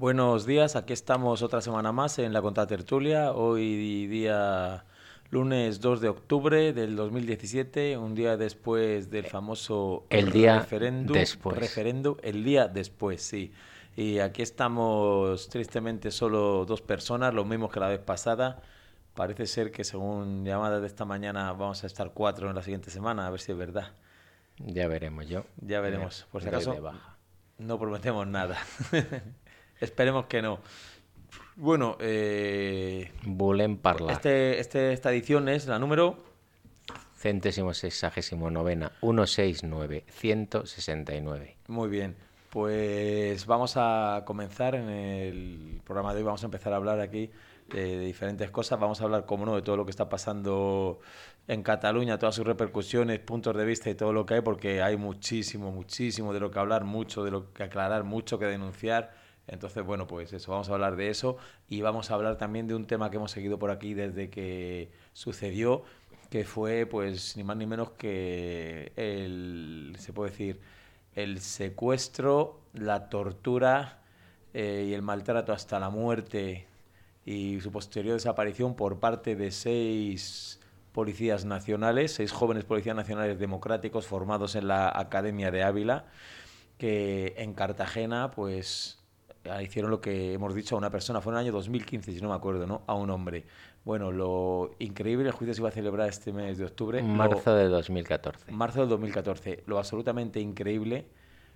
Buenos días, aquí estamos otra semana más en la Contratertulia. Hoy día lunes 2 de octubre del 2017, un día después del famoso El día después. el día después, sí. Y aquí estamos tristemente solo dos personas, lo mismo que la vez pasada. Parece ser que según llamadas de esta mañana vamos a estar cuatro en la siguiente semana, a ver si es verdad. Ya veremos, yo Ya veremos. Por si doy de acaso, baja. no prometemos nada. Esperemos que no. Bueno, Volem parlar. esta edición es la número. Centésimo sexagésimo novena, 169, 169. Muy bien. Pues vamos a comenzar en el programa de hoy. Vamos a empezar a hablar aquí de diferentes cosas. Vamos a hablar, como no, de todo lo que está pasando en Cataluña, todas sus repercusiones, puntos de vista y todo lo que hay, porque hay muchísimo, muchísimo de lo que hablar, mucho de lo que aclarar, mucho que denunciar. Entonces, bueno, pues eso, vamos a hablar de eso y vamos a hablar también de un tema que hemos seguido por aquí desde que sucedió, que fue, pues, ni más ni menos que se puede decir, el secuestro, la tortura y el maltrato hasta la muerte y su posterior desaparición por parte de seis policías nacionales, seis jóvenes policías nacionales democráticos formados en la Academia de Ávila, que en Cartagena, pues hicieron lo que hemos dicho a una persona, fue en el año 2015, si no me acuerdo, ¿no? A un hombre. Bueno, lo increíble, el juicio se iba a celebrar este mes de octubre, Marzo de 2014. marzo del 2014. Lo absolutamente increíble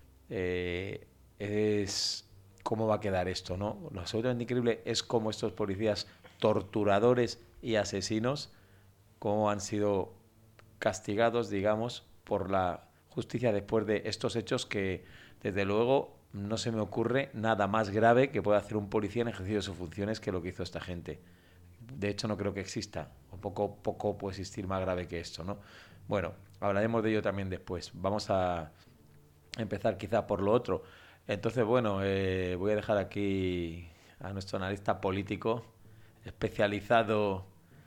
es cómo va a quedar esto, ¿no? Lo absolutamente increíble es cómo estos policías torturadores y asesinos, cómo han sido castigados, digamos, por la justicia después de estos hechos que, desde luego, no se me ocurre nada más grave que pueda hacer un policía en ejercicio de sus funciones que lo que hizo esta gente. De hecho, no creo que exista, o poco puede existir más grave que esto, ¿no? Bueno, hablaremos de ello también después. Vamos a empezar quizá por lo otro. Entonces, bueno, voy a dejar aquí a nuestro analista político especializado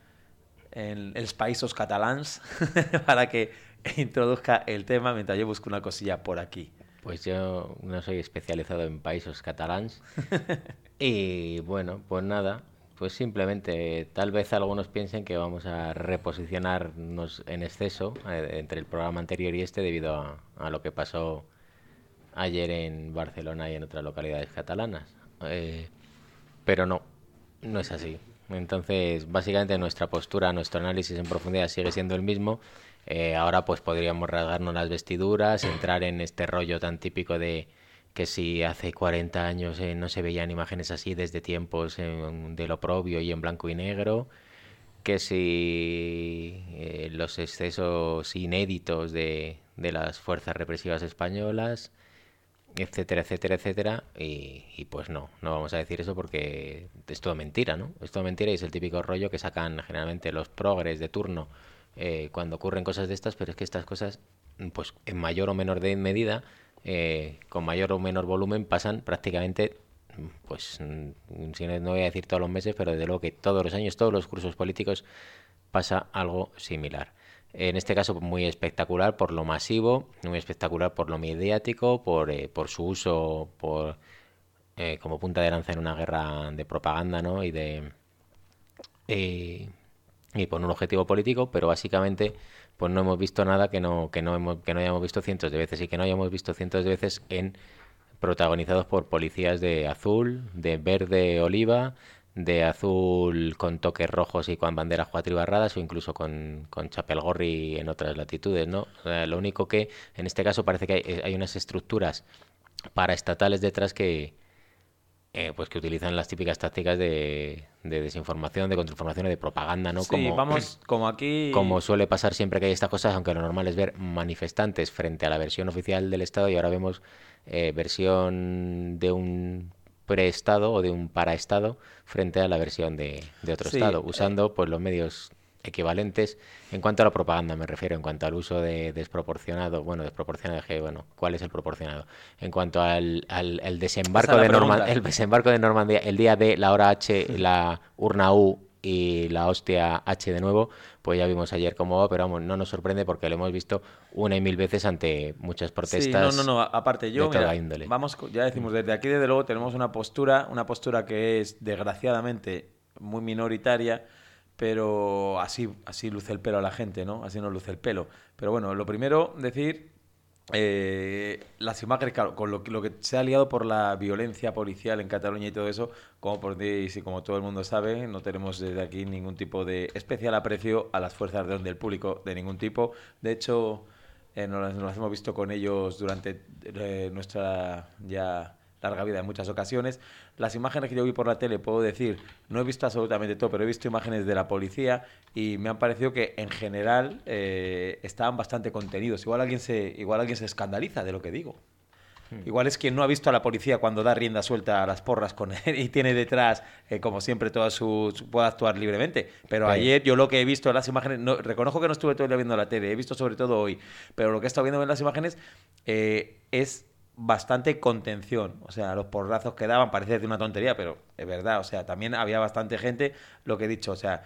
en els països catalans para que introduzca el tema mientras yo busco una cosilla por aquí. Pues yo no soy especializado en países catalans. Y bueno, pues nada, pues simplemente tal vez algunos piensen que vamos a reposicionarnos en exceso entre el programa anterior y este debido a lo que pasó ayer en Barcelona y en otras localidades catalanas. Pero no, no es así. Entonces, básicamente nuestra postura, nuestro análisis en profundidad sigue siendo el mismo. Ahora pues podríamos rasgarnos las vestiduras, entrar en este rollo tan típico de que si hace 40 años no se veían imágenes así desde tiempos del oprobio y en blanco y negro, que si los excesos inéditos de las fuerzas represivas españolas, etcétera, etcétera, etcétera, y pues no vamos a decir eso porque es todo mentira, ¿no? Es todo mentira y es el típico rollo que sacan generalmente los progres de turno cuando ocurren cosas de estas, pero es que estas cosas, pues en mayor o menor medida, con mayor o menor volumen, pasan prácticamente, pues si no voy a decir todos los meses, pero desde luego que todos los años, todos los cursos políticos pasa algo similar. En este caso muy espectacular por lo masivo, muy espectacular por lo mediático, por su uso como punta de lanza en una guerra de propaganda, ¿no? Eh, y por un objetivo político, pero básicamente pues no hemos visto nada que no hayamos visto cientos de veces y que no hayamos visto cientos de veces en protagonizados por policías de azul, de verde oliva, de azul con toques rojos y con banderas cuatribarradas o incluso con chapelgorri en otras latitudes, ¿no? Lo único que en este caso parece que hay unas estructuras paraestatales detrás pues que utilizan las típicas tácticas de desinformación, de contrainformación y de propaganda, ¿no? Sí, vamos, como Como aquí. suele pasar siempre que hay estas cosas, aunque lo normal es ver manifestantes frente a la versión oficial del Estado y ahora vemos versión de un preestado o de un paraestado frente a la versión de otro Sí, Estado, usando pues los medios equivalentes en cuanto a la propaganda, me refiero, en cuanto al uso de desproporcionado, bueno, desproporcionado, bueno, ¿cuál es el proporcionado? En cuanto el esa desembarco es la de Normandía, pregunta. el día D, la hora H, la urna U y la hostia H de nuevo, pues ya vimos ayer cómo va, pero vamos, no nos sorprende porque lo hemos visto una y mil veces ante muchas Sí, protestas aparte de yo, toda mira, índole. ya decimos, desde aquí desde luego tenemos una postura que es desgraciadamente muy minoritaria, pero así luce el pelo a la gente, ¿no? Así nos luce el pelo. Pero bueno, lo primero, decir, las imágenes, claro, con lo que se ha liado por la violencia policial en Cataluña y todo eso, como podéis y como todo el mundo sabe, no tenemos desde aquí ningún tipo de especial aprecio a las fuerzas de orden del público, de ningún tipo. De hecho, nos las hemos visto con ellos durante nuestra ya larga vida en muchas ocasiones. Las imágenes que yo vi por la tele, puedo decir, no he visto absolutamente todo, pero he visto imágenes de la policía y me han parecido que en general estaban bastante contenidos. Igual alguien se escandaliza de lo que digo. Igual es quien no ha visto a la policía cuando da rienda suelta a las porras con él y tiene detrás, como siempre, puede actuar libremente. Pero Sí. ayer yo lo que he visto en las imágenes, reconozco que no estuve todo el día viendo la tele, he visto sobre todo hoy, pero lo que he estado viendo en las imágenes es bastante contención. O sea, los porrazos que daban parece de una tontería, pero es verdad. O sea, también había bastante gente, lo que he dicho, o sea...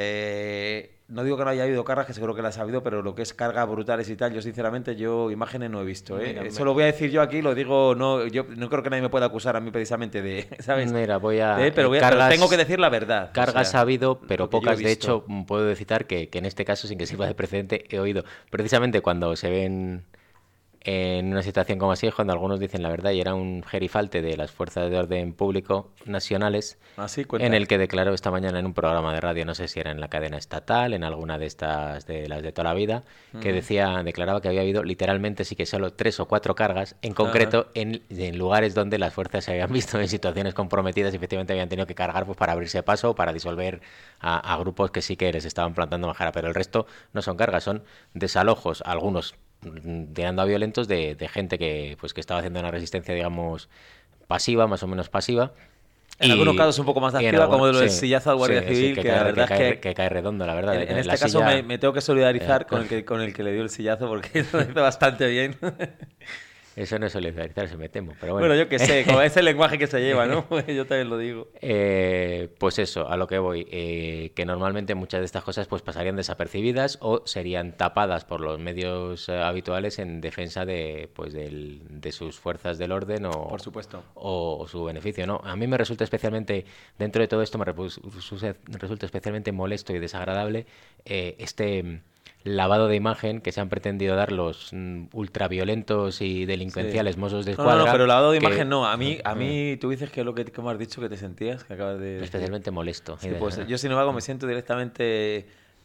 no digo que no haya habido cargas, que seguro que las ha habido, pero lo que es cargas brutales y tal, yo sinceramente imágenes no he visto. Mira, Eso lo voy a decir yo aquí, lo digo, no, yo no creo que nadie me pueda acusar a mí precisamente de, ¿sabes? Mira, voy a... Pero cargas, tengo que decir la verdad. cargas ha habido, pero lo que yo he pocas. De visto. hecho, puedo citar que en este caso, sin que sirva de precedente, he oído precisamente cuando se ven en una situación como así, es cuando algunos dicen la verdad, y era un gerifalte de las fuerzas de orden público nacionales, Así en cuenta. el que declaró esta mañana en un programa de radio, no sé si era en la cadena estatal, en alguna de estas de las de toda la vida, que declaraba que había habido literalmente sí que solo 3 o 4 cargas, en concreto en lugares donde las fuerzas se habían visto en situaciones comprometidas y efectivamente habían tenido que cargar pues para abrirse paso o para disolver a grupos que sí que les estaban plantando majara, pero el resto no son cargas, son desalojos, algunos tirando a violentos de gente que pues que estaba haciendo una resistencia, digamos, pasiva, más o menos pasiva. En algunos casos un poco más activa, como lo del sillazo al Guardia Civil, que que la verdad es que cae redondo, la verdad. en La este caso silla, me tengo que solidarizar con el que le dio el sillazo porque lo hizo bastante bien. eso no es solidarizarse, me temo, pero bueno. Bueno, yo qué sé, como es el lenguaje que se lleva, ¿no? Yo también lo digo. Pues eso, a lo que voy, que normalmente muchas de estas cosas pues pasarían desapercibidas o serían tapadas por los medios habituales en defensa de pues de sus fuerzas del orden Por supuesto. o su beneficio, ¿no? A mí me resulta especialmente, dentro de todo esto, resulta especialmente molesto y desagradable este lavado de imagen que se han pretendido dar los ultraviolentos y delincuenciales Sí. Mossos de No, Escuadra, pero lavado de que imagen no. A mí tú dices que es lo que como has dicho que te sentías, que acabas de decir. especialmente molesto. Sí, pues yo sin embargo me siento directamente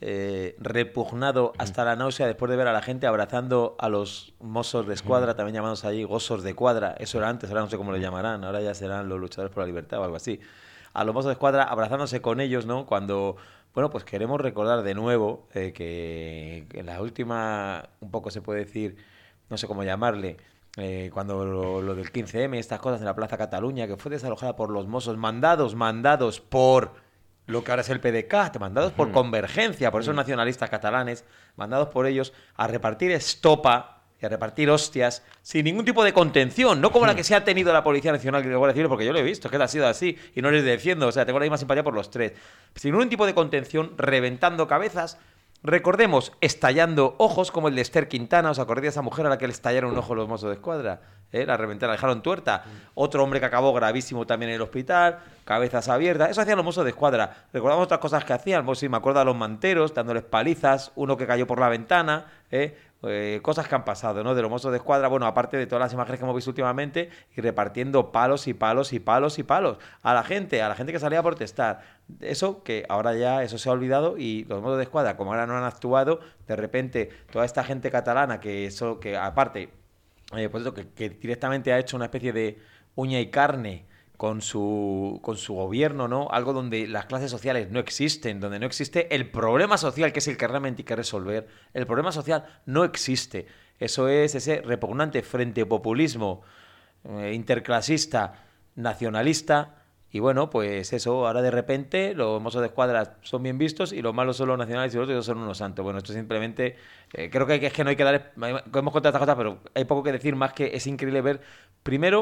repugnado hasta la náusea después de ver a la gente abrazando a los Mossos de Escuadra, también llamados allí Gossos de Cuadra. Eso era antes, ahora no sé cómo le llamarán, ahora ya serán los luchadores por la libertad o algo así. A los Mossos de Escuadra abrazándose con ellos, ¿no? Cuando, bueno, pues queremos recordar de nuevo que en la última, un poco se puede decir, no sé cómo llamarle, cuando lo del 15M, estas cosas en la Plaza Cataluña, que fue desalojada por los Mossos, mandados por lo que ahora es el PDeCAT, mandados por Convergencia, por esos nacionalistas catalanes, mandados por ellos a repartir estopa y a repartir hostias sin ningún tipo de contención, no como la que se ha tenido la Policía Nacional y la Guardia Civil, porque yo lo he visto, que ha sido así y no les defiendo, o sea, tengo la misma simpatía por los tres, sin ningún tipo de contención, reventando cabezas. Recordemos, estallando ojos como el de Esther Quintana. ¿Os acordáis de esa mujer a la que le estallaron un ojo los Mossos de Escuadra? La reventaron, la dejaron tuerta. Otro hombre que acabó gravísimo también en el hospital, cabezas abiertas. Eso hacían los Mossos de Escuadra. Recordamos otras cosas que hacían. Pues sí, me acuerdo a los manteros dándoles palizas, uno que cayó por la ventana, cosas que han pasado, ¿no? De los Mossos de Escuadra, bueno, aparte de todas las imágenes que hemos visto últimamente, y repartiendo palos y palos y palos y palos a la gente que salía a protestar. Eso que ahora ya eso se ha olvidado y los Mossos de Escuadra, como ahora no han actuado, de repente toda esta gente catalana que aparte, pues eso, que directamente ha hecho una especie de uña y carne con su gobierno, ¿no? Algo donde las clases sociales no existen, donde no existe el problema social, que es el que realmente hay que resolver. El problema social no existe. Eso es ese repugnante frente populismo interclasista, nacionalista. Y bueno, pues eso, ahora de repente los Mossos de Escuadra son bien vistos y los malos son los nacionales y los otros son unos santos. Bueno, esto simplemente, creo que es que no hay que dar, hemos contado estas cosas, pero hay poco que decir más que es increíble ver, primero,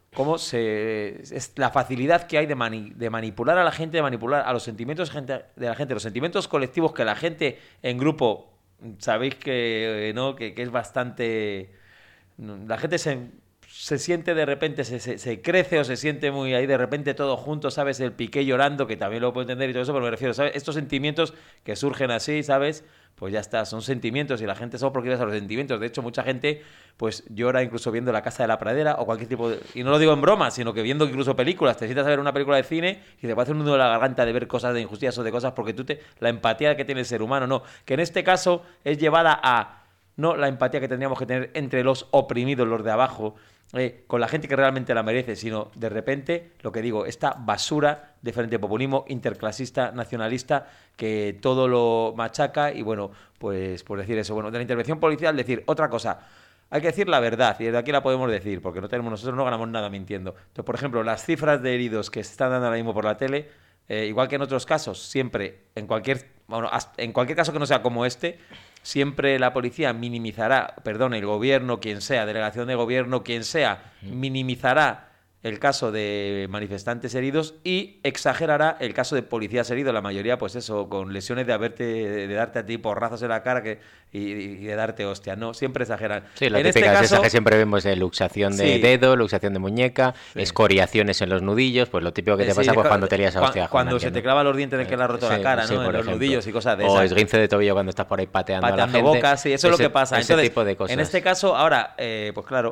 es la facilidad que hay de manipular a la gente, de manipular a los sentimientos de la gente, los sentimientos colectivos que la gente en grupo, sabéis que, ¿no? que es bastante... La gente se siente de repente, se crece o se siente muy ahí de repente todo junto, ¿sabes? El Piqué llorando, que también lo puedo entender y todo eso, pero me refiero, ¿sabes? Estos sentimientos que surgen así, ¿sabes? Pues ya está, son sentimientos y la gente somos proclives a los sentimientos. De hecho, mucha gente pues llora incluso viendo La Casa de la Pradera o cualquier tipo de... Y no lo digo en broma, sino que viendo incluso películas. Te sientas a ver una película de cine y te va a hacer un nudo en la garganta de ver cosas de injusticias o de cosas porque la empatía que tiene el ser humano, no. Que en este caso es llevada a... No la empatía que tendríamos que tener entre los oprimidos, los de abajo, con la gente que realmente la merece, sino de repente, lo que digo, esta basura de frente populismo interclasista, nacionalista, que todo lo machaca y bueno, pues por decir eso. Bueno, de la intervención policial, decir otra cosa. Hay que decir la verdad, y desde aquí la podemos decir, porque nosotros no ganamos nada mintiendo. Entonces, por ejemplo, las cifras de heridos que se están dando ahora mismo por la tele, igual que en otros casos, siempre, en cualquier caso que no sea como este, siempre la policía minimizará, perdón, el gobierno, quien sea, delegación de gobierno, quien sea, minimizará el caso de manifestantes heridos y exagerará el caso de policías heridos. La mayoría, pues eso, con lesiones de darte a ti porrazos en la cara y de darte hostia. No, siempre exageran. Sí, la típica es esa que siempre vemos de luxación de dedo, luxación de muñeca, escoriaciones en los nudillos, pues lo típico que te pasa pues cuando te lías a hostia. Cuando se te clava los dientes de que le ha roto la cara, ¿no? En los nudillos y cosas de esas. O esguince de tobillo cuando estás por ahí pateando a la gente. Bocas, sí, eso es lo que pasa. Ese tipo de cosas. En este caso, ahora, pues claro,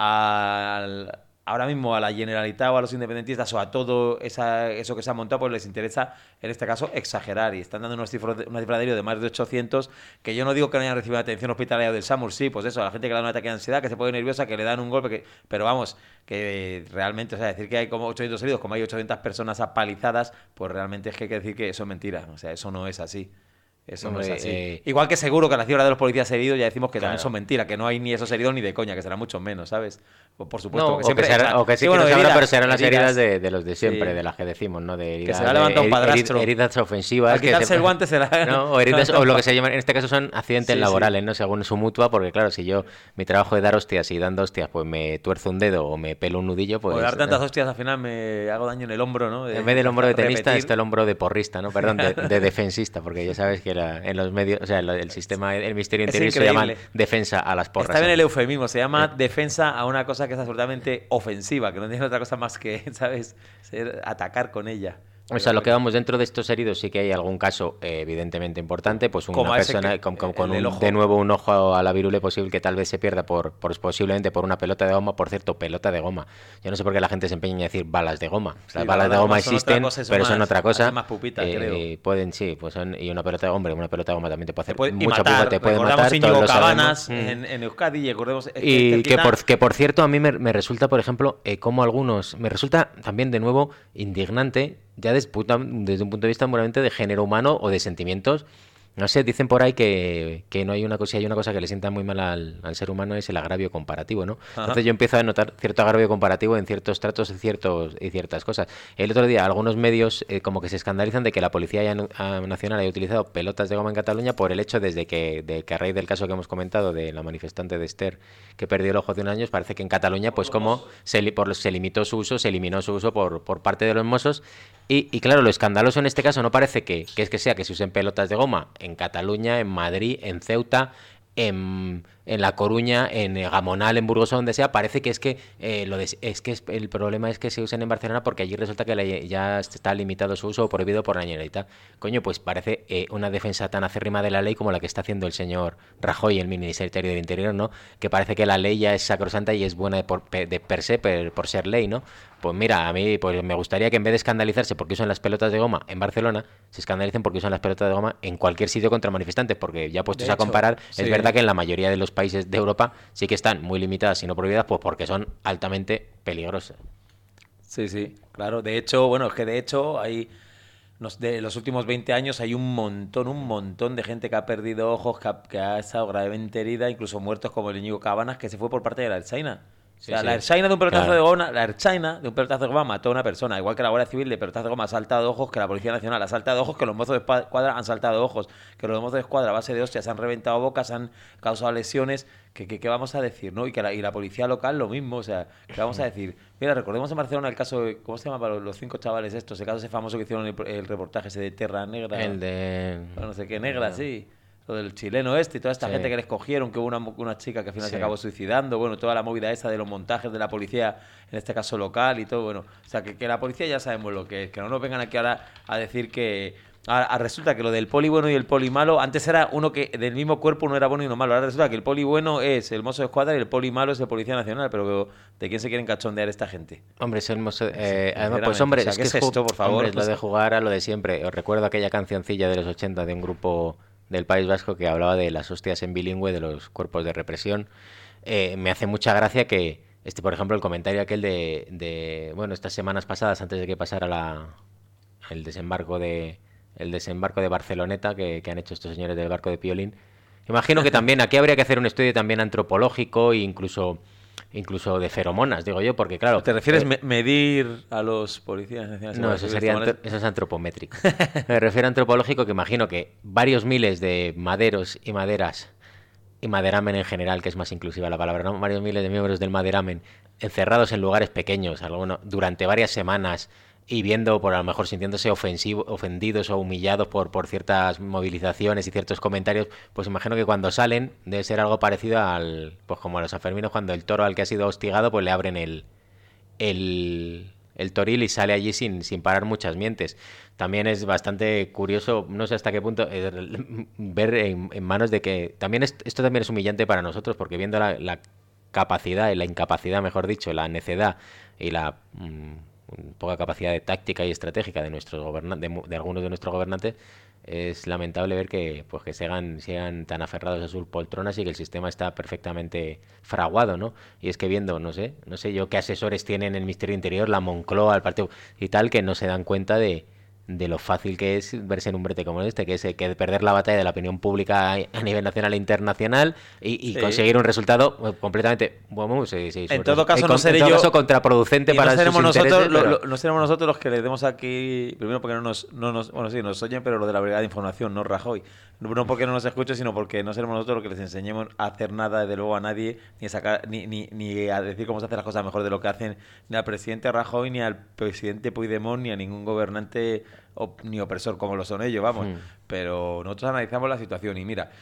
ahora mismo a la Generalitat o a los independentistas o a todo eso que se ha montado, pues les interesa, en este caso, exagerar. Y están dando una cifra de heridos de más de 800, que yo no digo que no hayan recibido atención hospitalaria del SAMUR, sí, pues eso, a la gente que le da un ataque de ansiedad, que se pone nerviosa, que le dan un golpe, pero vamos, que realmente, o sea, decir que hay como 800 heridos, como hay 800 personas apalizadas, pues realmente es que hay que decir que eso es mentira, o sea, eso no es así. Eso no es así. Igual que seguro que la cifra de los policías heridos ya decimos que también son mentiras, que no hay ni esos heridos ni de coña, que serán mucho menos, ¿sabes? Por supuesto. No, que siempre, o que sí, bueno, que no se habrá, pero serán las heridas de los de siempre, de las que decimos, ¿no? De heridas, que se la levanta un padrastro. Heridas ofensivas. Al quitarse el guante será... ¿no? O lo que se llaman, en este caso son accidentes laborales, ¿no? Según su mutua, porque claro, si yo, mi trabajo es dar hostias y dando hostias, pues me tuerzo un dedo o me pelo un nudillo, pues... O dar tantas hostias al final me hago daño en el hombro, ¿no? En vez del hombro de tenista, está el hombro de porrista, ¿no? Perdón, de defensista, porque ya sabes que en los medios, o sea, el sistema, el Ministerio Interior se llama defensa a las porras. Está bien el eufemismo, se llama defensa a una cosa que es absolutamente ofensiva, que no tiene otra cosa más que, ¿sabes?, atacar con ella. O sea, lo que vamos dentro de estos heridos sí que hay algún caso evidentemente importante, pues una persona con de nuevo un ojo a la virule posible que tal vez se pierda posiblemente por una pelota de goma. Por cierto, pelota de goma. Yo no sé por qué la gente se empeña en decir balas de goma. Las balas de goma existen, pero son otra cosa. Más pupita, creo. Pueden, sí, pues y una pelota de una pelota de goma también te puede hacer mucha pupa, te puede matar. Íñigo Cabanas en Euskadi y recordemos... que por cierto a mí me resulta, por ejemplo, como algunos... Me resulta también de nuevo indignante ya desde un punto de vista puramente de género humano o de sentimientos. No sé, dicen por ahí que no hay una cosa, si hay una cosa que le sienta muy mal al ser humano es el agravio comparativo, ¿no? Ajá. Entonces yo empiezo a notar cierto agravio comparativo en ciertos tratos y ciertas cosas. El otro día algunos medios como que se escandalizan de que la Policía Nacional haya utilizado pelotas de goma en Cataluña por el hecho de que a raíz del caso que hemos comentado de la manifestante de Esther que perdió el ojo hace unos años, parece que en Cataluña pues como se limitó su uso, se eliminó su uso por parte de los Mossos. Y claro, lo escandaloso en este caso no parece que sea que se usen pelotas de goma en Cataluña, en Madrid, en Ceuta, en La Coruña, en Gamonal, en Burgos o donde sea. Parece que el problema es que se usen en Barcelona porque allí resulta que ya está limitado su uso o prohibido por la Generalitat. Coño, pues parece una defensa tan acérrima de la ley como la que está haciendo el señor Rajoy, el Ministerio del Interior, ¿no? Que parece que la ley ya es sacrosanta y es buena de per se, por ser ley, ¿no? Pues mira, a mí pues me gustaría que en vez de escandalizarse porque usan las pelotas de goma en Barcelona, se escandalicen porque usan las pelotas de goma en cualquier sitio contra manifestantes, porque ya puestos a comparar, es verdad que en la mayoría de los países de Europa sí que están muy limitadas y no prohibidas, pues porque son altamente peligrosas. Sí, claro. De hecho, hay... De los últimos 20 años hay un montón de gente que ha perdido ojos, que ha estado gravemente herida, incluso muertos como el Íñigo Cabanas, que se fue por parte de la Ertzaina. O sea, sí. la erchaina de un pelotazo Claro. de goma, la erchaina de un pelotazo de goma mató a una persona, igual que la Guardia Civil de pelotazo de goma ha saltado ojos, que la Policía Nacional ha saltado ojos, que los mozos de escuadra han saltado ojos, que los mozos de escuadra a base de hostias han reventado bocas, han causado lesiones, ¿qué vamos a decir, no? Y la policía local lo mismo, o sea, ¿qué vamos a decir? Mira, recordemos en Barcelona el caso de, ¿cómo se llama para los 5 chavales estos? El caso ese famoso que hicieron el reportaje ese de Terra Negra, El de... no sé qué negra, sí. Lo del chileno este y toda esta Sí, gente que les cogieron, que hubo una chica que al final se sí. acabó suicidando, bueno, toda la movida esa de los montajes de la policía, en este caso local y todo, bueno, o sea, que la policía ya sabemos lo que es, que no nos vengan aquí ahora a decir que... resulta que lo del poli bueno y el poli malo, antes era uno que del mismo cuerpo uno era bueno y uno malo, ahora resulta que el poli bueno es el mozo de escuadra y el poli malo es el policía nacional, pero ¿de quién se quieren cachondear esta gente? Hombre, además, pues Sinceramente, hombre, o sea, es ¿qué que es esto, por favor? hombre, es lo Pues, de jugar a lo de siempre. Os recuerdo aquella cancioncilla de los 80 de un grupo del País Vasco que hablaba de las hostias en bilingüe de los cuerpos de represión. Me hace mucha gracia que, por ejemplo, el comentario aquel bueno, estas semanas pasadas, antes de que pasara el desembarco de Barceloneta que han hecho estos señores del barco de Piolín. Imagino que también aquí habría que hacer un estudio también antropológico e incluso de feromonas, digo yo, porque claro... ¿te refieres medir a los policías nacionales? No, eso es antropométrico. Me refiero a antropológico, que imagino que varios miles de maderos y maderas, y maderamen en general, que es más inclusiva la palabra, ¿no? Varios miles de miembros del maderamen encerrados en lugares pequeños, durante varias semanas, y viendo, por a lo mejor sintiéndose ofendidos o humillados por ciertas movilizaciones y ciertos comentarios, pues imagino que cuando salen debe ser algo parecido pues como a los sanferminos, cuando el toro al que ha sido hostigado, pues le abren el toril y sale allí sin parar muchas mientes. También es bastante curioso, no sé hasta qué punto, ver en manos de que... También esto también es humillante para nosotros, porque viendo la capacidad y la incapacidad, mejor dicho, la necedad y la poca capacidad de táctica y estratégica de nuestros de algunos de nuestros gobernantes, es lamentable ver que pues que sigan tan aferrados a sus poltronas y que el sistema está perfectamente fraguado, ¿no? Y es que viendo, no sé yo qué asesores tienen el Ministerio de Interior, la Moncloa, el partido y tal, que no se dan cuenta de lo fácil que es verse en un brete como este, que es que perder la batalla de la opinión pública a nivel nacional e internacional y sí. conseguir un resultado completamente, bueno, en todo caso no seré en todo yo caso contraproducente para no seremos sus nosotros intereses, no seremos nosotros los que les demos aquí, primero porque bueno, sí, nos oyen, pero lo de la Brigada de Información, no Rajoy, no porque no nos escuche, sino porque no seremos nosotros los que les enseñemos a hacer nada, desde luego, a nadie, ni a sacar ni a decir cómo se hacen las cosas mejor de lo que hacen ni al presidente Rajoy, ni al presidente Puigdemont, ni a ningún gobernante ni opresor como lo son ellos, vamos. Pero nosotros analizamos la situación y mira,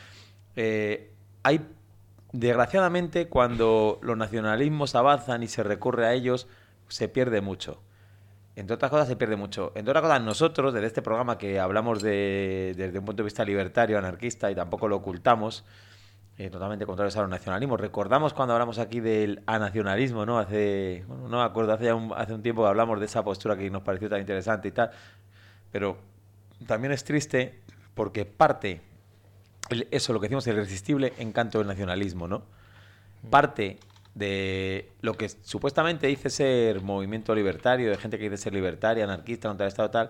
hay, desgraciadamente, cuando los nacionalismos avanzan y se recurre a ellos, se pierde mucho. Entre otras cosas, se pierde mucho. Entre otras cosas, nosotros, desde este programa que hablamos desde un punto de vista libertario, anarquista, y tampoco lo ocultamos, totalmente contrarios a los nacionalismos. Recordamos cuando hablamos aquí del anacionalismo, ¿no? No me acuerdo, hace un tiempo que hablamos de esa postura que nos pareció tan interesante y tal. Pero también es triste porque parte, eso, lo que decimos, el irresistible encanto del nacionalismo, ¿no? Parte de lo que supuestamente dice ser movimiento libertario, de gente que dice ser libertaria, anarquista, contra el Estado, tal,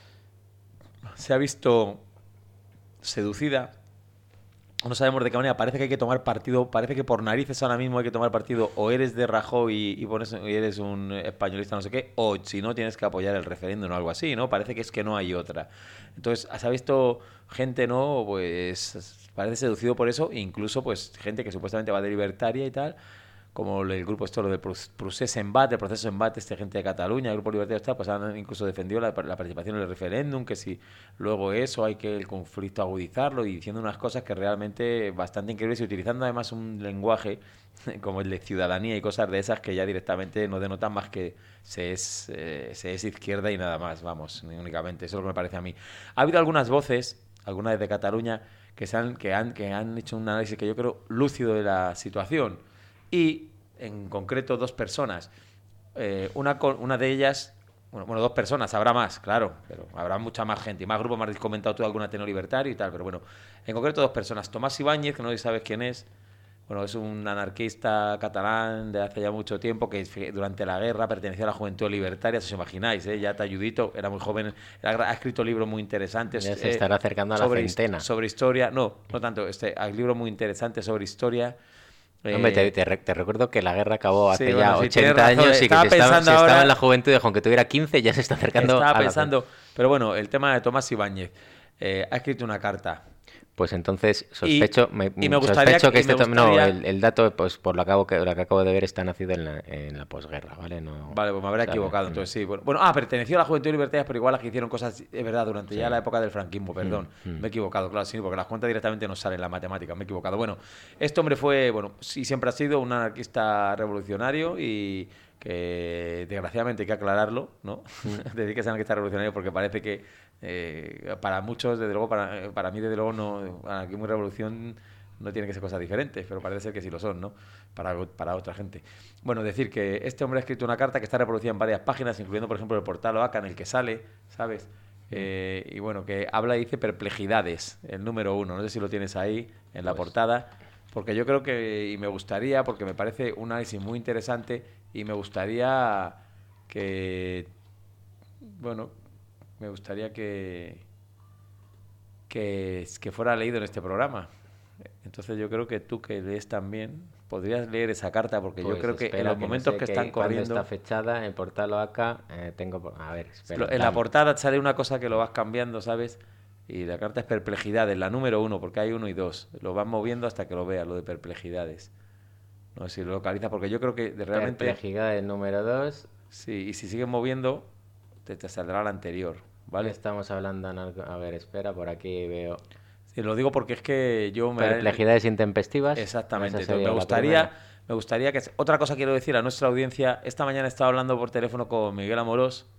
se ha visto seducida. No sabemos de qué manera. Parece que hay que tomar partido. Parece que por narices ahora mismo hay que tomar partido. O eres de Rajoy y eres un españolista no sé qué, o si no tienes que apoyar el referéndum o algo así, ¿no? Parece que es que no hay otra. Entonces, se ha visto gente, ¿no? Pues parece seducido por eso. Incluso, pues, gente que supuestamente va de libertaria y tal, como el grupo esto, lo del procés embate, el proceso embate, gente de Cataluña, el grupo libertario está, pues han incluso defendido la participación en el referéndum, que si luego eso hay que el conflicto agudizarlo, y diciendo unas cosas que realmente bastante increíbles, y utilizando además un lenguaje como el de ciudadanía y cosas de esas que ya directamente no denotan más que se es izquierda y nada más, vamos, únicamente, eso es lo que me parece a mí. Ha habido algunas voces, algunas desde Cataluña, que han hecho un análisis que yo creo lúcido de la situación. Y, en concreto, dos personas. Una de ellas, bueno, dos personas, habrá más, claro, pero habrá mucha más gente. Y más grupos, más comentado tú alguna tenor libertario y tal, pero bueno, en concreto dos personas. Tomás Ibáñez, que no sé si sabes quién es, bueno, es un anarquista catalán de hace ya mucho tiempo que durante la guerra pertenecía a la Juventud Libertaria, si os imagináis, ya talludito, era muy joven, ha escrito libros muy interesantes. ya se estará acercando a la centena. Sobre historia, no tanto, hay libros muy interesantes sobre historia Hombre, te recuerdo que la guerra acabó Sí, hace bueno, ya sí, tienes 80 razón. años y que Estaba se estaba, pensando se estaba en ahora, la juventud, y aunque tuviera 15 ya se está acercando estaba a la... pensando, pero bueno, el tema de Tomás Ibáñez. Ha escrito una carta Pues entonces y, sospecho, y me gustaría, sospecho que y me no, gustaría, el dato, pues por lo que acabo de ver, está nacido en la posguerra, ¿vale? No, vale, pues me habrá ¿sabes? equivocado, entonces sí. Bueno, perteneció a la Juventud y Libertades, pero igual las que hicieron cosas, es verdad, durante Sí. ya la época del franquismo, perdón. Mm. Me he equivocado, claro, sí, porque las cuentas directamente no salen en la matemática, me he equivocado. Bueno, este hombre fue, bueno, sí, siempre ha sido un anarquista revolucionario y que desgraciadamente hay que aclararlo, ¿no? Decir que es anarquista revolucionario porque parece que para muchos, desde luego, para mí, desde luego, no, anarquismo y revolución no tienen que ser cosas diferentes, pero parece ser que sí lo son, ¿no? Para otra gente. Bueno, decir que este hombre ha escrito una carta que está reproducida en varias páginas, incluyendo, por ejemplo, el portal OACA, en el que sale, ¿sabes? Y bueno, que habla y dice perplejidades, el número 1. No sé si lo tienes ahí en la Pues portada, porque yo creo que, y me gustaría, porque me parece un análisis muy interesante, y me gustaría que, bueno, me gustaría que fuera leído en este programa. Entonces yo creo que tú que lees también podrías leer esa carta porque yo Pues creo que en espera, los que no momentos sé que están cuándo está corriendo, fechada, en Portal Oaca, a ver, espera, en la dame. portada sale una cosa que lo vas cambiando, ¿sabes? Y la carta es perplejidades, la número 1, porque hay 1 y 2. Lo vas moviendo hasta que lo veas, lo de perplejidades. No sé si lo localizas, porque yo creo que realmente, Perplejidad el número 2. sí, y si sigues moviendo, te saldrá la anterior, ¿vale? Estamos hablando, a ver, espera, por aquí veo Sí, lo digo porque es que yo me... perplejidades intempestivas. Esa Exactamente. Entonces, sería la primera. me gustaría que... Otra cosa quiero decir a nuestra audiencia. Esta mañana he estado hablando por teléfono con Miguel Amorós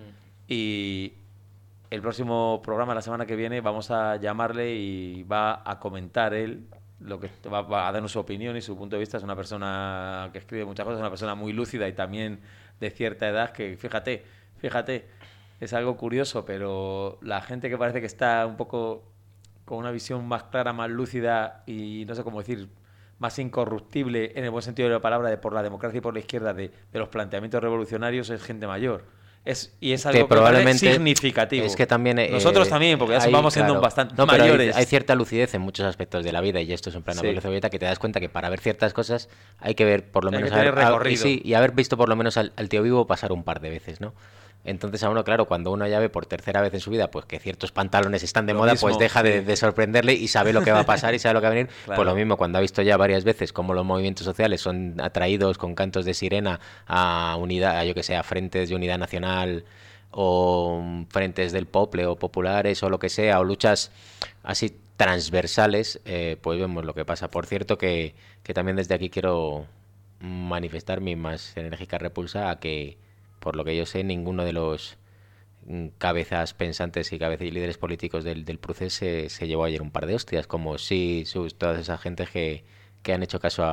y el próximo programa, la semana que viene, vamos a llamarle y va a comentar él lo que va a darnos su opinión y su punto de vista. Es una persona que escribe muchas cosas, una persona muy lúcida y también de cierta edad que, fíjate, es algo curioso, pero la gente que parece que está un poco con una visión más clara, más lúcida y no sé cómo decir, más incorruptible en el buen sentido de la palabra de por la democracia y por la izquierda de los planteamientos revolucionarios es gente mayor. Y es Que algo que me parece probablemente significativo. es que también Nosotros también, porque ya vamos siendo claro. bastante No, pero mayores. hay cierta lucidez en muchos aspectos de la vida, y esto es un plan Sí, abuelo cebolleta, que te das cuenta que para ver ciertas cosas hay que ver por lo hay que menos tener y recorrido. sí, y haber visto por lo menos al tío vivo pasar un par de veces, ¿no? Entonces a uno, claro, cuando uno ya ve por tercera vez en su vida pues que ciertos pantalones están de Lo moda, mismo, pues deja sí, de sorprenderle y sabe lo que va a pasar y sabe lo que va a venir. Pues lo claro. mismo, cuando ha visto ya varias veces cómo los movimientos sociales son atraídos con cantos de sirena a unidad, a yo que sé, a frentes de unidad nacional o frentes del Poble o populares o lo que sea, o luchas así transversales, pues vemos lo que pasa. Por cierto que también desde aquí quiero manifestar mi más enérgica repulsa a que, por lo que yo sé, ninguno de los cabezas pensantes y cabezas y líderes políticos del proceso se llevó ayer un par de hostias, como si todas esas gentes que han hecho caso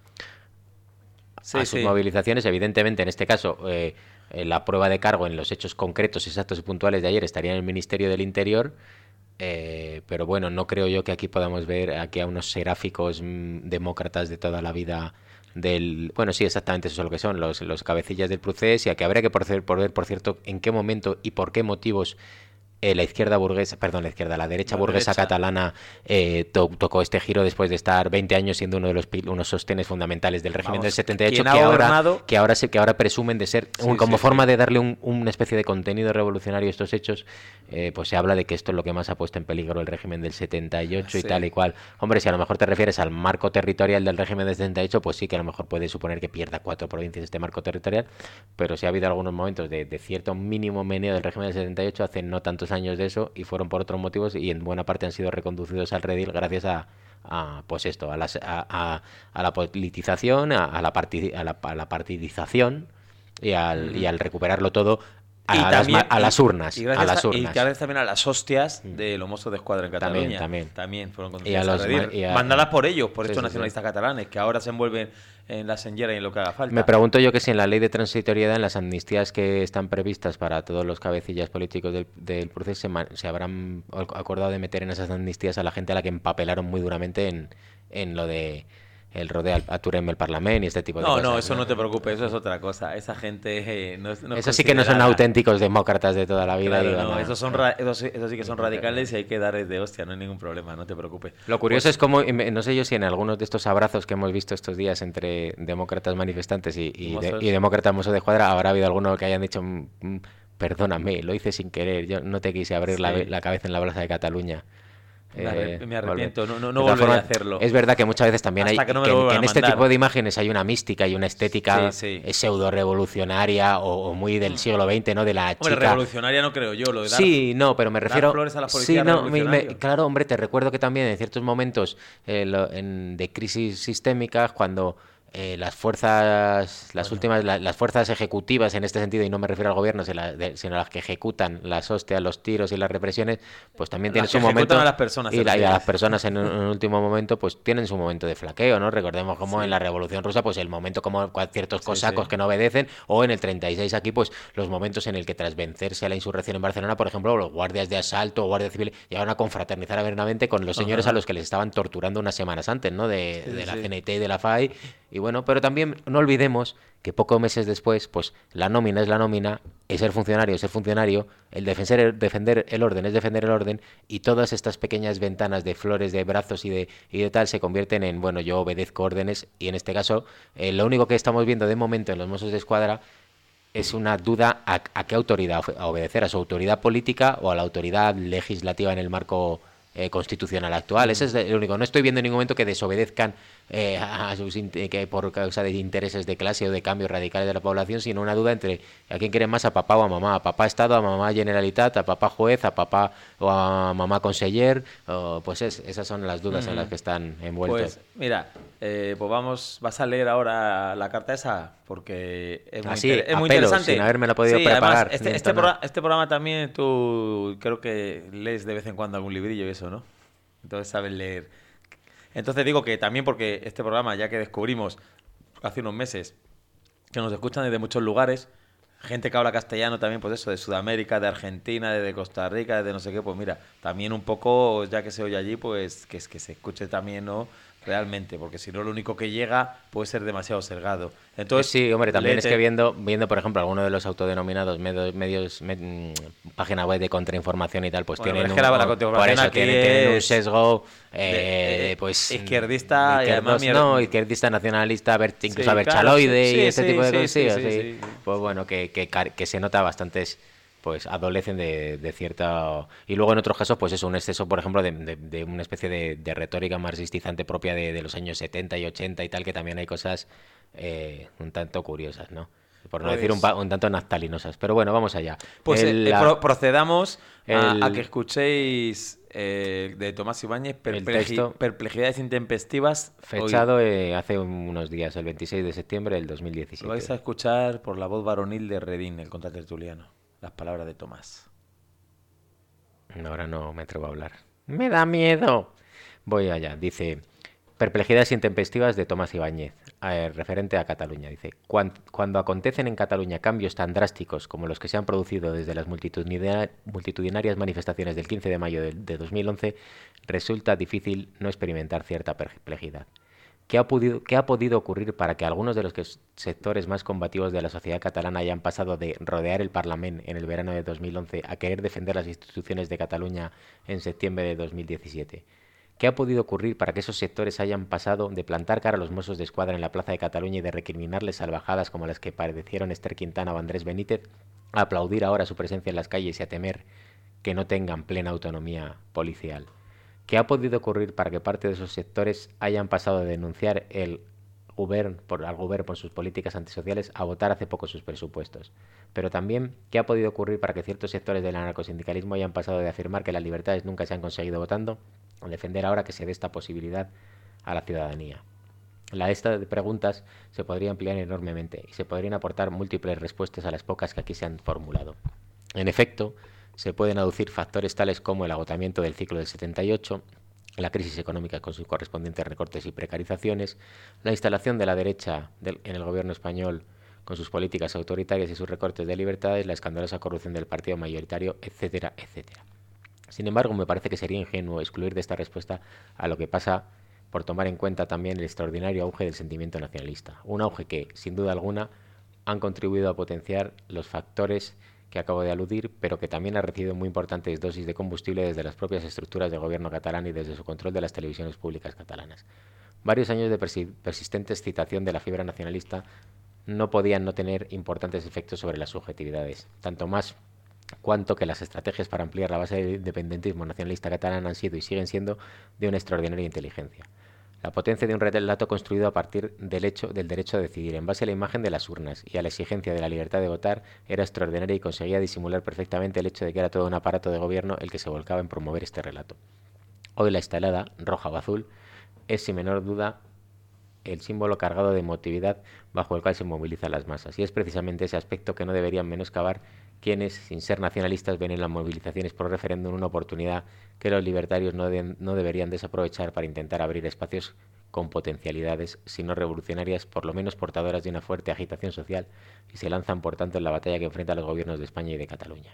a Sí, sus sí. movilizaciones. Evidentemente, en este caso, la prueba de cargo en los hechos concretos, exactos y puntuales de ayer estaría en el Ministerio del Interior, pero bueno, no creo yo que aquí podamos ver aquí a unos seráficos demócratas de toda la vida del... Bueno, sí, exactamente eso es lo que son, los cabecillas del procés, y a que habría que por ver, por cierto, en qué momento y por qué motivos la izquierda burguesa, perdón, la derecha La burguesa derecha. catalana tocó este giro después de estar 20 años siendo uno de los unos sostenes fundamentales del régimen del Vamos, 78, quien ha gobernado. que ahora presumen de ser, Sí, como sí, sí. forma de darle una especie de contenido revolucionario a estos hechos, pues se habla de que esto es lo que más ha puesto en peligro el régimen del 78 y Sí. tal y cual. Hombre, si a lo mejor te refieres al marco territorial del régimen del 78, pues sí que a lo mejor puede suponer que pierda 4 provincias este marco territorial, pero sí ha habido algunos momentos de cierto mínimo meneo del régimen del 78 hace no tantos años de eso, y fueron por otros motivos y en buena parte han sido reconducidos al redil gracias pues esto, a la politización, a la partidización y al recuperarlo todo Y también, a las urnas, y a gracias las y urnas. gracias también a las hostias de los Mossos de Escuadra en También, Cataluña. también. También fueron Y a conducidas a los redir. Mandadas por ellos, por sí, estos sí, sí. nacionalistas catalanes, que ahora se envuelven en la señera y en lo que haga Me falta. pregunto yo que si en la ley de transitoriedad, en las amnistías que están previstas para todos los cabecillas políticos del proceso, se habrán acordado de meter en esas amnistías a la gente a la que empapelaron muy duramente en lo de el rodeo aturem el Parlament y este tipo de No, cosas. no, eso no te preocupes, eso es otra cosa. Esa gente no es Eso sí que no son considerada. auténticos demócratas de toda la vida. Claro, Y van no, a- esos sí que son radicales y hay que darles de hostia, no hay ningún problema, no te preocupes. Lo curioso Pues es cómo, no sé yo si en algunos de estos abrazos que hemos visto estos días entre demócratas manifestantes y mozos. y demócratas mozos de escuadra, habrá habido alguno que hayan dicho, perdóname, lo hice sin querer, yo no te quise abrir Sí, la cabeza en la plaza de Cataluña. me arrepiento, no De todas volveré a formas, hacerlo. es verdad que muchas veces también hay Hasta que no me que, lo que vuelvan en a este mandar. tipo de imágenes hay una mística y una estética Sí, sí. pseudo revolucionaria o muy del siglo XX, ¿no? De la Hombre, chica. revolucionaria no creo yo, lo de dar, Sí, no, pero me dar refiero. flores a la Sí, policía no, revolucionario. claro, hombre, te recuerdo que también en ciertos momentos de crisis sistémicas, cuando las Bueno, últimas, las fuerzas ejecutivas en este sentido, y no me refiero al gobierno, sino a las que ejecutan las hostias, los tiros y las represiones, pues también tienen las que su ejecutan momento. a las personas, Y, te y a las refieres. personas en un último momento, pues tienen su momento de flaqueo, ¿no? Recordemos como en la Sí, Revolución Rusa, pues el momento como ciertos sí, cosacos sí. que no obedecen, o en el 36 aquí, pues los momentos en el que tras vencerse a la insurrección en Barcelona, por ejemplo, los guardias de asalto o guardias civiles llegaron a confraternizar abiertamente con los señores a Ajá. los que les estaban torturando unas semanas antes, ¿no? Sí, sí, De la sí. CNT y de la FAI. Y bueno, pero también no olvidemos que pocos meses después, pues la nómina es la nómina, es ser funcionario, defender el orden es defender el orden, y todas estas pequeñas ventanas de flores, de brazos y de tal se convierten en, bueno, yo obedezco órdenes, y en este caso, lo único que estamos viendo de momento en los Mossos de Escuadra es una duda a qué autoridad, a obedecer, a su autoridad política o a la autoridad legislativa en el marco constitucional actual. Ese es el único. No estoy viendo en ningún momento que desobedezcan que por causa de intereses de clase o de cambios radicales de la población, sino una duda entre a quién quieren más, a papá o a mamá, a papá Estado, a mamá Generalitat, a papá juez, a papá o a mamá conseller. Pues esas son las dudas en las Ujú. que están envueltos. Pues mira, vas a leer ahora la carta esa porque Así, es a muy pelo, sin interesante. haberme la podido Sí, además, preparar. Ni entonar. este programa también tú creo que lees de vez en cuando algún librillo y eso, ¿no? Entonces sabes leer. Entonces digo que también porque este programa, ya que descubrimos hace unos meses que nos escuchan desde muchos lugares, gente que habla castellano también, pues eso, de Sudamérica, de Argentina, de Costa Rica, de no sé qué, pues mira, también un poco, ya que se oye allí, pues que se escuche también, ¿no? Realmente, porque si no lo único que llega puede ser demasiado sesgado. Entonces, Sí, hombre, también es que léete, viendo, por ejemplo, algunos de los autodenominados página web de contrainformación y tal, pues bueno, pero tienen es que la por contrainformación eso aquí tienen un es sesgo, pues izquierdista y además no, izquierdista, nacionalista, incluso Sí, claro, abertzaloide y este tipo de sí, cosas, sí, sí, sí, así, sí. pues bueno, que se nota bastantes, pues adolecen de cierta. Y luego en otros casos, pues eso, un exceso, por ejemplo, de una especie de retórica marxistizante propia de los años 70 y 80 y tal, que también hay cosas un tanto curiosas, ¿no? Por no decir Pues, un tanto naftalinosas. Pero bueno, vamos allá. pues procedamos a que el, escuchéis de Tomás Ibáñez, el texto Perplejidades intempestivas. Hoy fechado hace unos días, el 26 de septiembre del lo vais 2017. a escuchar por la voz varonil de Redín, el contratertuliano. Las palabras de Tomás. Ahora no me atrevo a hablar. Me da miedo. Voy allá. Dice, perplejidades intempestivas de Tomás Ibáñez, referente a Cataluña. Dice, cuando acontecen en Cataluña cambios tan drásticos como los que se han producido desde las multitudinarias manifestaciones del 15 de mayo de 2011, resulta difícil no experimentar cierta perplejidad. ¿Qué ha podido ocurrir para que algunos de los sectores más combativos de la sociedad catalana hayan pasado de rodear el Parlament en el verano de 2011 a querer defender las instituciones de Cataluña en septiembre de 2017? ¿Qué ha podido ocurrir para que esos sectores hayan pasado de plantar cara a los Mossos de Escuadra en la Plaza de Cataluña y de recriminarles salvajadas como las que padecieron Esther Quintana o Andrés Benítez, a aplaudir ahora su presencia en las calles y a temer que no tengan plena autonomía policial? ¿Qué ha podido ocurrir para que parte de esos sectores hayan pasado de denunciar al gobierno por sus políticas antisociales a votar hace poco sus presupuestos? Pero también, ¿qué ha podido ocurrir para que ciertos sectores del anarcosindicalismo hayan pasado de afirmar que las libertades nunca se han conseguido votando a defender ahora que se dé esta posibilidad a la ciudadanía? La lista de preguntas se podría ampliar enormemente y se podrían aportar múltiples respuestas a las pocas que aquí se han formulado. En efecto, se pueden aducir factores tales como el agotamiento del ciclo del 78, la crisis económica con sus correspondientes recortes y precarizaciones, la instalación de la derecha en el gobierno español con sus políticas autoritarias y sus recortes de libertades, la escandalosa corrupción del partido mayoritario, etcétera, etcétera. Sin embargo, me parece que sería ingenuo excluir de esta respuesta a lo que pasa por tomar en cuenta también el extraordinario auge del sentimiento nacionalista. Un auge que, sin duda alguna, han contribuido a potenciar los factores que acabo de aludir, pero que también ha recibido muy importantes dosis de combustible desde las propias estructuras del gobierno catalán y desde su control de las televisiones públicas catalanas. Varios años de persistente excitación de la fibra nacionalista no podían no tener importantes efectos sobre las subjetividades, tanto más cuanto que las estrategias para ampliar la base del independentismo nacionalista catalán han sido y siguen siendo de una extraordinaria inteligencia. La potencia de un relato construido a partir del derecho a decidir, en base a la imagen de las urnas y a la exigencia de la libertad de votar, era extraordinaria y conseguía disimular perfectamente el hecho de que era todo un aparato de gobierno el que se volcaba en promover este relato. Hoy la estelada, roja o azul, es sin menor duda el símbolo cargado de emotividad bajo el cual se movilizan las masas, y es precisamente ese aspecto que no deberían menoscabar quienes, sin ser nacionalistas, ven en las movilizaciones por referéndum una oportunidad que los libertarios no deberían desaprovechar para intentar abrir espacios con potencialidades, si no revolucionarias, por lo menos portadoras de una fuerte agitación social, y se lanzan, por tanto, en la batalla que enfrentan los gobiernos de España y de Cataluña.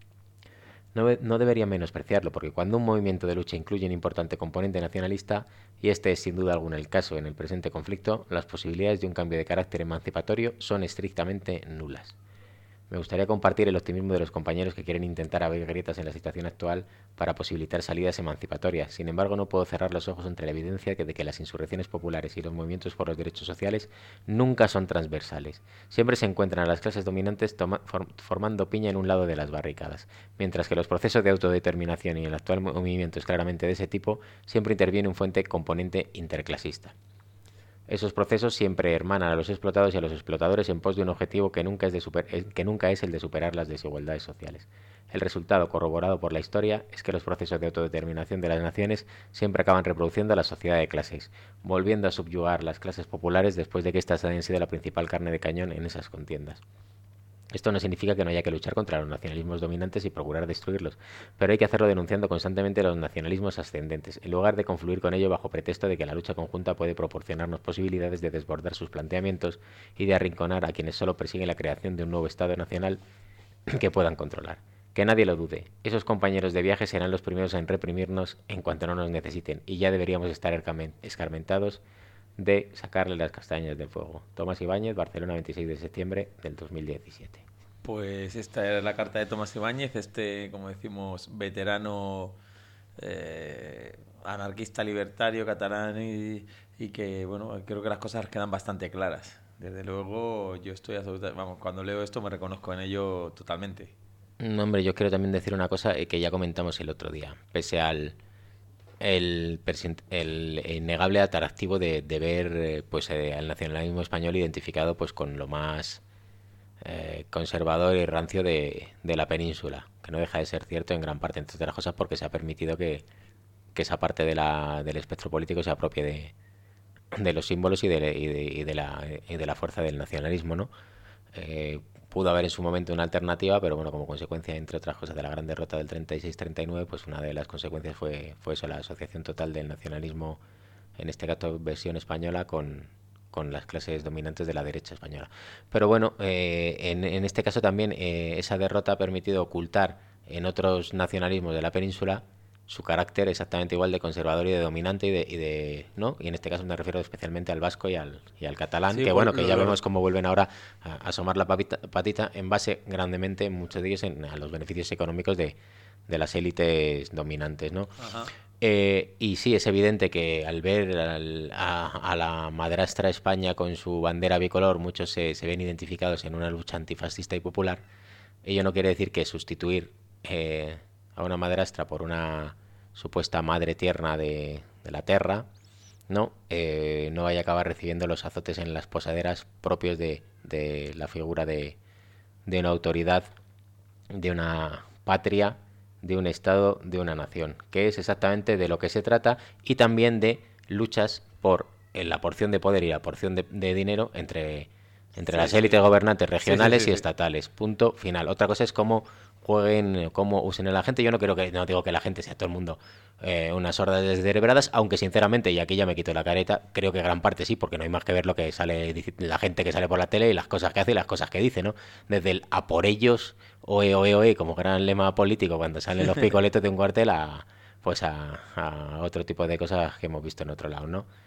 No deberían menospreciarlo, porque cuando un movimiento de lucha incluye un importante componente nacionalista, y este es sin duda alguna el caso en el presente conflicto, las posibilidades de un cambio de carácter emancipatorio son estrictamente nulas. Me gustaría compartir el optimismo de los compañeros que quieren intentar abrir grietas en la situación actual para posibilitar salidas emancipatorias. Sin embargo, no puedo cerrar los ojos ante la evidencia de que las insurrecciones populares y los movimientos por los derechos sociales nunca son transversales. Siempre se encuentran a las clases dominantes formando piña en un lado de las barricadas, mientras que los procesos de autodeterminación y el actual movimiento es claramente de ese tipo, siempre interviene un fuerte componente interclasista. Esos procesos siempre hermanan a los explotados y a los explotadores en pos de un objetivo que nunca es el de superar las desigualdades sociales. El resultado, corroborado por la historia, es que los procesos de autodeterminación de las naciones siempre acaban reproduciendo la sociedad de clases, volviendo a subyugar las clases populares después de que éstas hayan sido la principal carne de cañón en esas contiendas. Esto no significa que no haya que luchar contra los nacionalismos dominantes y procurar destruirlos, pero hay que hacerlo denunciando constantemente los nacionalismos ascendentes, en lugar de confluir con ello bajo pretexto de que la lucha conjunta puede proporcionarnos posibilidades de desbordar sus planteamientos y de arrinconar a quienes solo persiguen la creación de un nuevo Estado nacional que puedan controlar. Que nadie lo dude, esos compañeros de viaje serán los primeros en reprimirnos en cuanto no nos necesiten, y ya deberíamos estar escarmentados de sacarle las castañas del fuego. Tomás Ibáñez, Barcelona, 26 de septiembre del 2017. Pues esta era la carta de Tomás Ibáñez, como decimos, veterano anarquista libertario catalán y que, bueno, creo que las cosas quedan bastante claras. Desde luego, yo estoy vamos, cuando leo esto me reconozco en ello totalmente. No, hombre, yo quiero también decir una cosa que ya comentamos el otro día, pese al el innegable atractivo de ver al nacionalismo español identificado pues con lo más conservador y rancio de la península, que no deja de ser cierto en gran parte, entre otras cosas porque se ha permitido que esa parte del espectro político se apropie de los símbolos y de la fuerza del nacionalismo, ¿no? Pudo haber en su momento una alternativa, pero bueno, como consecuencia, entre otras cosas, de la gran derrota del 36-39, pues una de las consecuencias fue eso, la asociación total del nacionalismo, en este caso versión española, con las clases dominantes de la derecha española. Pero bueno, en este caso también esa derrota ha permitido ocultar en otros nacionalismos de la península su carácter exactamente igual de conservador y de dominante ¿no? Y en este caso me refiero especialmente al vasco y al catalán, sí, que bueno, que ya vemos cómo vuelven ahora a asomar la patita en base grandemente, muchos de ellos, a los beneficios económicos de las élites dominantes, ¿no? Ajá. Y sí, es evidente que al ver a la madrastra España con su bandera bicolor, muchos se ven identificados en una lucha antifascista y popular. Ello no quiere decir que sustituir a una madrastra por una supuesta madre tierna de la tierra, no vaya a acabar recibiendo los azotes en las posaderas propios de la figura de una autoridad, de una patria, de un Estado, de una nación, que es exactamente de lo que se trata, y también de luchas por la porción de poder y la porción de dinero entre las élites gobernantes regionales y estatales. Punto final. Otra cosa es cómo jueguen, cómo usen a la gente. Yo no digo que la gente sea todo el mundo unas hordas descerebradas, aunque sinceramente, y aquí ya me quito la careta, creo que gran parte sí, porque no hay más que ver lo que sale, la gente que sale por la tele y las cosas que hace y las cosas que dice, ¿no? Desde el a por ellos, oe, oe, oe, como gran lema político cuando salen los picoletos de un cuartel, pues a otro tipo de cosas que hemos visto en otro lado, ¿no?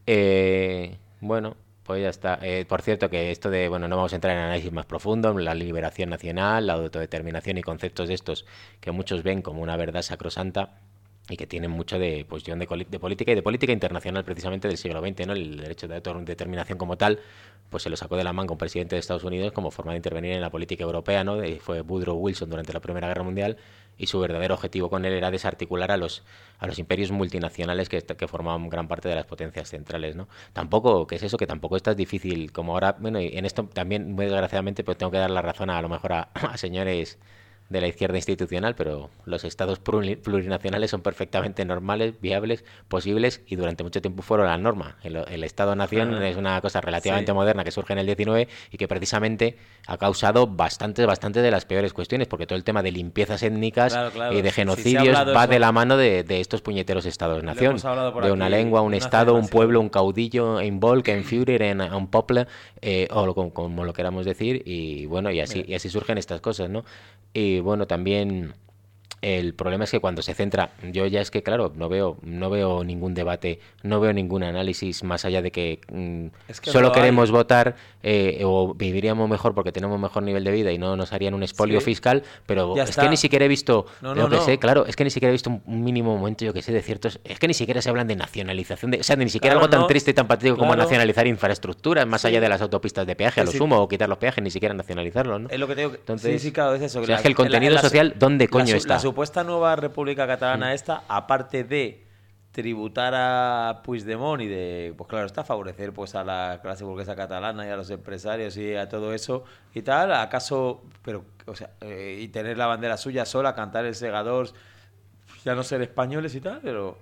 Bueno, pues ya está. Por cierto, que esto de, bueno, no vamos a entrar en análisis más profundo, en la liberación nacional, la autodeterminación y conceptos de estos que muchos ven como una verdad sacrosanta y que tienen mucho de posición de política y de política internacional precisamente del siglo XX, ¿no? El derecho de autodeterminación como tal, pues se lo sacó de la manga un presidente de Estados Unidos como forma de intervenir en la política europea, ¿no? Fue Woodrow Wilson durante la Primera Guerra Mundial y su verdadero objetivo con él era desarticular a los imperios multinacionales que formaban gran parte de las potencias centrales, ¿no? Tampoco, ¿qué es eso? Que tampoco es tan difícil como ahora, bueno, y en esto también, muy desgraciadamente, pues tengo que dar la razón a lo mejor a señores de la izquierda institucional, pero los estados plurinacionales son perfectamente normales, viables, posibles y durante mucho tiempo fueron la norma. El Estado-nación es una cosa relativamente Sí, moderna que surge en el 19 y que precisamente ha causado bastante de las peores cuestiones, porque todo el tema de limpiezas étnicas claro, y claro. de Sí, sí, se ha genocidios hablado va de eso, la mano de estos puñeteros lo estados-nación, hemos hablado por de una aquí, lengua, un no hace estado, un pueblo, un demasiado. caudillo, un volk, un Führer, un poble, como lo queramos decir, y bueno, Mira, y así surgen estas cosas, ¿no? Y bueno, también el problema es que cuando se centra, yo ya es que claro, no veo ningún debate, no veo ningún análisis más allá de que es que no solo lo hay. queremos votar o viviríamos mejor porque tenemos mejor nivel de vida y no nos harían un expolio Sí, fiscal, pero ya es que ni está. siquiera he visto, No, yo no, que sé, no. claro, es que ni siquiera he visto un mínimo momento, yo que sé, de ciertos, es que ni siquiera se hablan de nacionalización, o sea, ni siquiera Claro, algo tan no. triste y tan patético como Claro, nacionalizar infraestructuras, más allá de sí. las autopistas de peaje, a Que lo sí. sumo, o quitar los peajes, ni siquiera nacionalizarlos, ¿no? Es lo que te digo. Sí, sí, Entonces, claro, es eso. o Que sea, es que el contenido social, ¿dónde coño la está? supuesta nueva República Catalana esta, aparte de tributar a Puigdemont y de, pues claro, está favorecer pues a la clase burguesa catalana y a los empresarios y a todo eso y tal, acaso, pero, o sea, y tener la bandera suya sola, cantar el segador, ya no ser españoles y tal, pero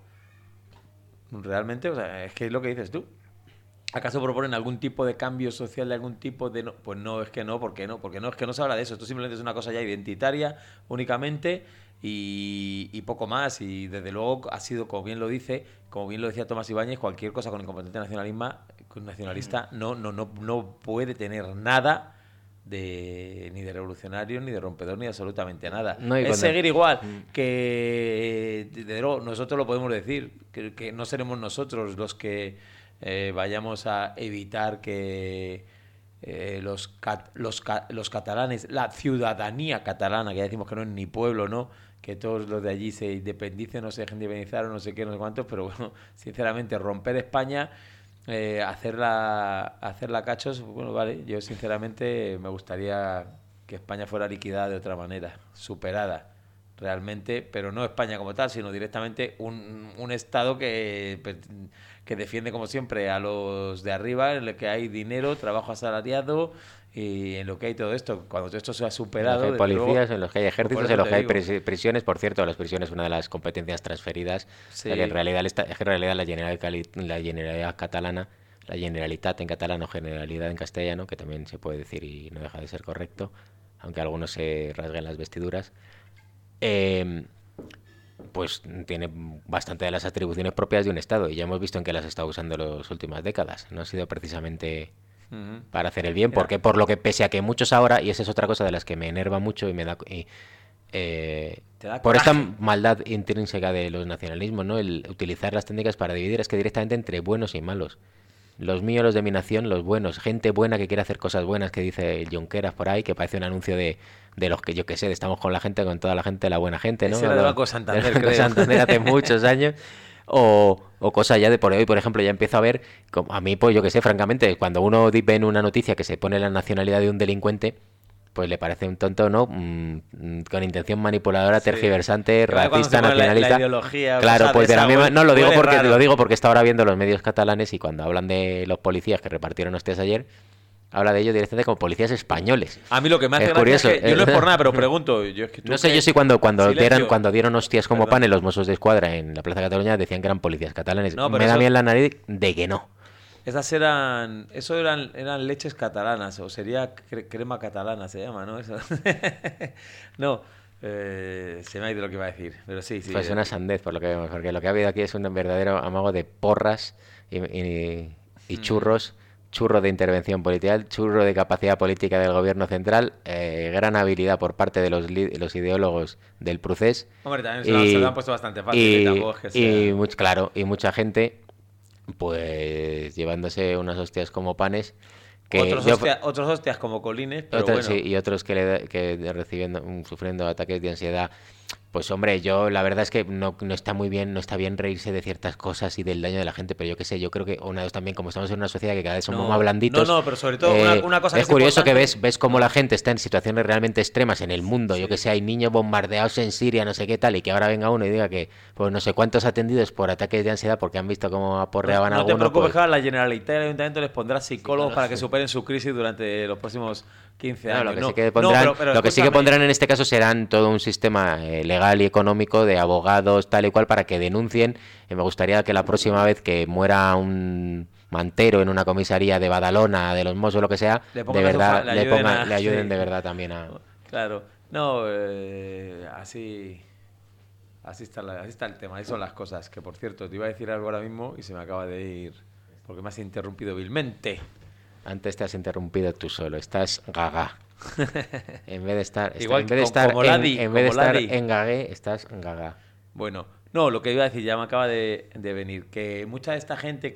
realmente, o sea, es que es lo que dices tú. ¿Acaso proponen algún tipo de cambio social, de algún tipo de...? No, pues no, es que no, ¿por qué no? Porque no, es que no se habla de eso. Esto simplemente es una cosa ya identitaria únicamente y poco más. Y desde luego ha sido, como bien lo dice, como bien lo decía Tomás Ibáñez, cualquier cosa con incompetente nacionalista no puede tener nada ni de revolucionario, ni de rompedor, ni de absolutamente nada. No, y Es cuando... seguir igual que desde luego, nosotros lo podemos decir, que no seremos nosotros los que vayamos a evitar que los catalanes, la ciudadanía catalana, que ya decimos que no es ni pueblo, ¿no? Que todos los de allí se independicen o se dejen de independizar o no sé qué, no sé cuántos, pero bueno, sinceramente, romper España, hacerla cachos, bueno, vale, yo sinceramente me gustaría que España fuera liquidada de otra manera, superada realmente, pero no España como tal, sino directamente un Estado que defiende como siempre a los de arriba, en el que hay dinero, trabajo asalariado y en lo que hay todo esto. Cuando todo esto sea En los que superado, hay desde luego, policías, en los que hay pues por ejércitos, en eso los te que hay digo, prisiones. Por cierto, las prisiones es una de las competencias transferidas. O sea que en sí, realidad, es que en realidad la Generalitat catalana, la Generalitat en catalán o Generalidad en castellano, que también se puede decir y no deja de ser correcto, aunque algunos se rasguen las vestiduras, eh, pues tiene bastante de las atribuciones propias de un Estado. Y ya hemos visto en qué las ha estado usando en las últimas décadas. No ha sido precisamente ujú. para hacer el bien, Mira, porque por lo que pese a que muchos ahora, y esa es otra cosa de las que me enerva mucho y me da te da por esta coraje. maldad intrínseca de los nacionalismos, ¿no? El utilizar las técnicas para dividir es que directamente entre buenos y malos. Los míos, los de mi nación, los buenos, gente buena que quiere hacer cosas buenas, que dice el Junqueras por ahí, que parece un anuncio de los que yo que sé, de estamos con la gente, con toda la gente, la buena gente, ¿no? Ese era del Banco Del Santander, Banco creo. Santander hace muchos años. O cosas ya de por hoy, por ejemplo, ya empiezo a ver, a mí, pues yo que sé, francamente, cuando uno ve en una noticia que se pone la nacionalidad de un delincuente, pues le parece un tonto, ¿no? Con intención manipuladora, Sí. tergiversante, Igual cuando se racista, pone la nacionalista. ideología o Claro, cosas de pues de la esa, misma... No, huele lo raro. digo porque está ahora viendo los medios catalanes y cuando hablan de los policías que repartieron hostias ayer, habla de ellos directamente como policías españoles. A mí lo que me hace Es gracia es curioso. que, yo no es por nada, pero pregunto, yo es que No tú sé yo que... si Silencio. cuando dieron hostias como pan Perdón. en los Mossos de Escuadra en la Plaza Cataluña decían que eran policías catalanes. No, pero Me da eso, bien la nariz de que no. eran leches catalanas, o sería crema catalana, se llama, ¿no? Eso. No, se me ha ido lo que iba a decir, pero sí, sí. Pues una sandez por lo que vemos, porque lo que ha habido aquí es un verdadero amago de porras y Mm, churros, churro de intervención policial, churro de capacidad política del gobierno central, gran habilidad por parte de los ideólogos del procés. Hombre, también se lo han puesto bastante fácil, tampoco es que sea... claro, y mucha gente, pues llevándose unas hostias como panes. Que otros hostias como colines, pero otros, bueno. sí, y otros que recibiendo, sufriendo ataques de ansiedad. Pues hombre, yo la verdad es que no está muy bien, no está bien reírse de ciertas cosas y del daño de la gente, pero yo qué sé, yo creo que una vez también, como estamos en una sociedad que cada vez somos más blanditos. No, pero sobre todo una cosa que es curioso importante... que ves cómo la gente está en situaciones realmente extremas en el mundo, yo que sé, hay niños bombardeados en Siria, no sé qué tal, y que ahora venga uno y diga que pues no sé cuántos atendidos por ataques de ansiedad porque han visto cómo aporreaban a alguno. No te preocupes, pues... que la Generalitat y el Ayuntamiento les pondrá psicólogos para que superen su crisis durante los próximos 15 años. Lo que sí que pondrán en este caso serán todo un sistema legal y económico de abogados tal y cual para que denuncien. Me gustaría que la próxima vez que muera un mantero en una comisaría de Badalona, de los Mossos, lo que sea, de verdad le ayuden de verdad también a... Claro, no, así está el tema, así son las cosas. Que por cierto, te iba a decir algo ahora mismo y se me acaba de ir porque me has interrumpido vilmente. Antes te has interrumpido tú solo, estás gaga. En vez de estar en gagué, estás gaga. Bueno, no, lo que iba a decir ya me acaba de venir, que mucha de esta gente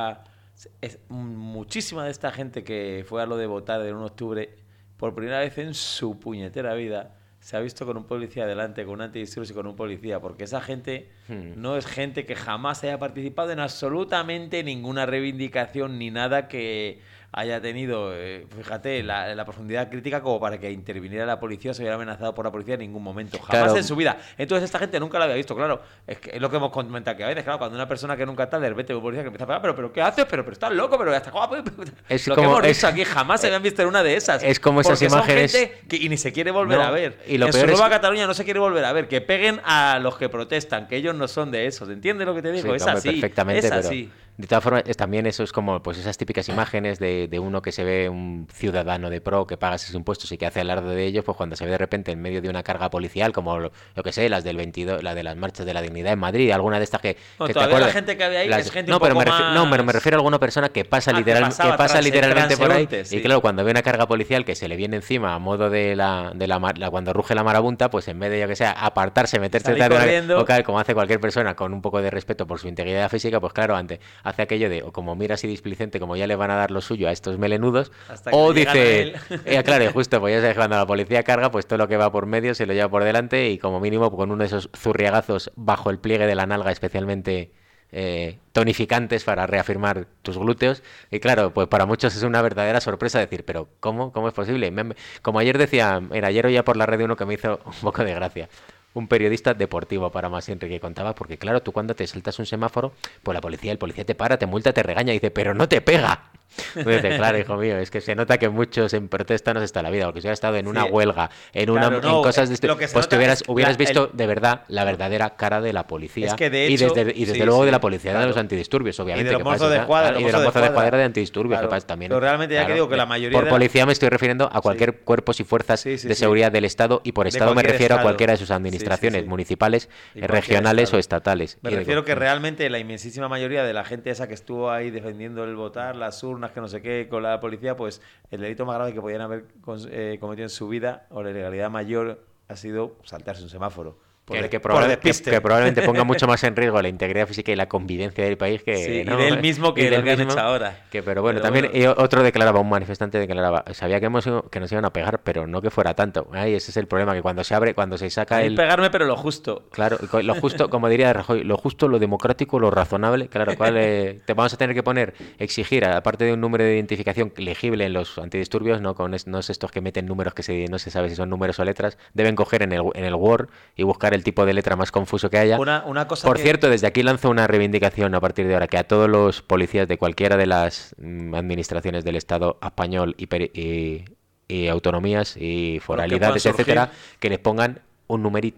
muchísima de esta gente que fue a lo de votar del 1 de octubre, por primera vez en su puñetera vida, se ha visto con un policía delante, con un antidisturbios y con un policía, porque esa gente no es gente que jamás haya participado en absolutamente ninguna reivindicación ni nada que haya tenido, fíjate, la profundidad crítica como para que interviniera la policía o se hubiera amenazado por la policía en ningún momento, jamás en su vida. Entonces esta gente nunca la había visto, claro, es lo que hemos comentado que a veces, claro, cuando una persona que nunca tal, de repente un policía que empieza a pegar, pero ¿qué haces? Pero estás loco, pero hasta es lo como, que hemos visto aquí, jamás se habían visto en una de esas. Es como esas imágenes... Son gente que y ni se quiere volver a ver. Y lo en peor su nueva es... Cataluña no se quiere volver a ver, que peguen a los que protestan, que ellos no son de esos, ¿entiendes lo que te digo? Sí, es así, perfectamente, es así. De todas formas, también eso es como pues esas típicas imágenes de uno que se ve un ciudadano de pro que paga sus impuestos y que hace alarde de ellos, pues cuando se ve de repente en medio de una carga policial, como lo que sé, las del 22, la de las marchas de la dignidad en Madrid, alguna de estas que te acuerdas, la gente que había ahí es gente no, un poco pero me refiero a alguna persona que pasa, que pasa literalmente por ahí, sí. Y claro, cuando ve una carga policial que se le viene encima a modo de cuando ruge la marabunta, pues en vez de, yo que sé, apartarse, meterse detrás de una, como hace cualquier persona con un poco de respeto por su integridad física, pues claro, hace aquello de, o como mira así displicente, como ya le van a dar lo suyo a estos melenudos, o dice, claro, y justo, pues ya sabes, cuando la policía carga, pues todo lo que va por medio se lo lleva por delante y como mínimo con uno de esos zurriagazos bajo el pliegue de la nalga especialmente tonificantes para reafirmar tus glúteos. Y claro, pues para muchos es una verdadera sorpresa decir, pero ¿cómo es posible? Como ayer decía, ayer oía por la red uno que me hizo un poco de gracia. Un periodista deportivo para más Enrique contaba, porque claro, tú cuando te saltas un semáforo, pues el policía te para, te multa, te regaña y dice, pero no te pega. Dice, claro, hijo mío, es que se nota que muchos en protesta no se está la vida, porque si hubiera estado en una huelga, en cosas de este, pues hubieras visto de verdad la verdadera cara de la policía, es que de hecho, y desde luego de la policía de los antidisturbios, obviamente, y de los mozos de escuadra de antidisturbios, que pasa también. Pero realmente ya que digo que la mayoría por policía me estoy refiriendo a cualquier cuerpos y fuerzas de seguridad del Estado, y por Estado me refiero a cualquiera de sus administraciones municipales, regionales o estatales. Me refiero que realmente la inmensísima mayoría de la gente esa que estuvo ahí defendiendo el votar, las urnas, que no sé qué, con la policía, pues el delito más grave que podían haber cometido en su vida, o la ilegalidad mayor, ha sido saltarse un semáforo. Que probablemente ponga mucho más en riesgo la integridad física y la convivencia del país que... y del mismo que lo que han hecho ahora. Pero también otro declaraba, un manifestante declaraba, sabía que nos iban a pegar, pero no que fuera tanto. Ese es el problema, que cuando se saca pegarme, pero lo justo. Claro, lo justo, como diría Rajoy, lo justo, lo democrático, lo razonable. Claro, te vamos a tener que exigir, aparte de un número de identificación legible en los antidisturbios, no es estos que meten números que no se sabe si son números o letras, deben coger en el Word y buscar el tipo de letra más confuso que haya. Una cosa Por cierto, desde aquí lanzo una reivindicación a partir de ahora, que a todos los policías de cualquiera de las administraciones del Estado español y autonomías y foralidades, etcétera, que les pongan un numerito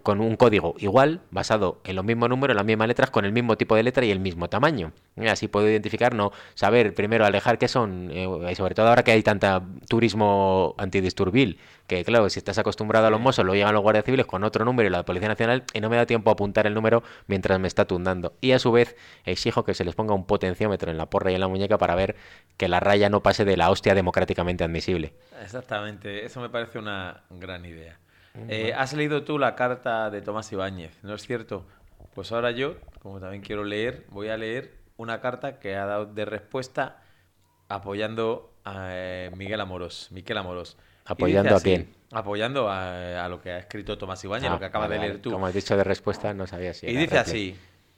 con un código igual, basado en los mismos números, las mismas letras, con el mismo tipo de letra y el mismo tamaño. Así puedo identificar, no saber primero alejar qué son, y sobre todo ahora que hay tanta turismo antidisturbil, que claro, si estás acostumbrado a los Sí. mozos, lo llegan los guardias civiles con otro número y la Policía Nacional, y no me da tiempo a apuntar el número mientras me está tundando. Y a su vez exijo que se les ponga un potenciómetro en la porra y en la muñeca para ver que la raya no pase de la hostia democráticamente admisible. Exactamente, eso me parece una gran idea. Bueno. ¿Has leído tú la carta de Tomás Ibáñez? ¿No es cierto? Pues ahora yo, como también quiero leer, voy a leer una carta que ha dado de respuesta apoyando a Miquel Amorós. Y dice ¿Apoyando a quién? así, apoyando a lo que ha escrito Tomás Ibáñez, lo Ah, que acabas vale, de leer vale. tú. Como has dicho de respuesta, no sabía si Y era dice replay. así,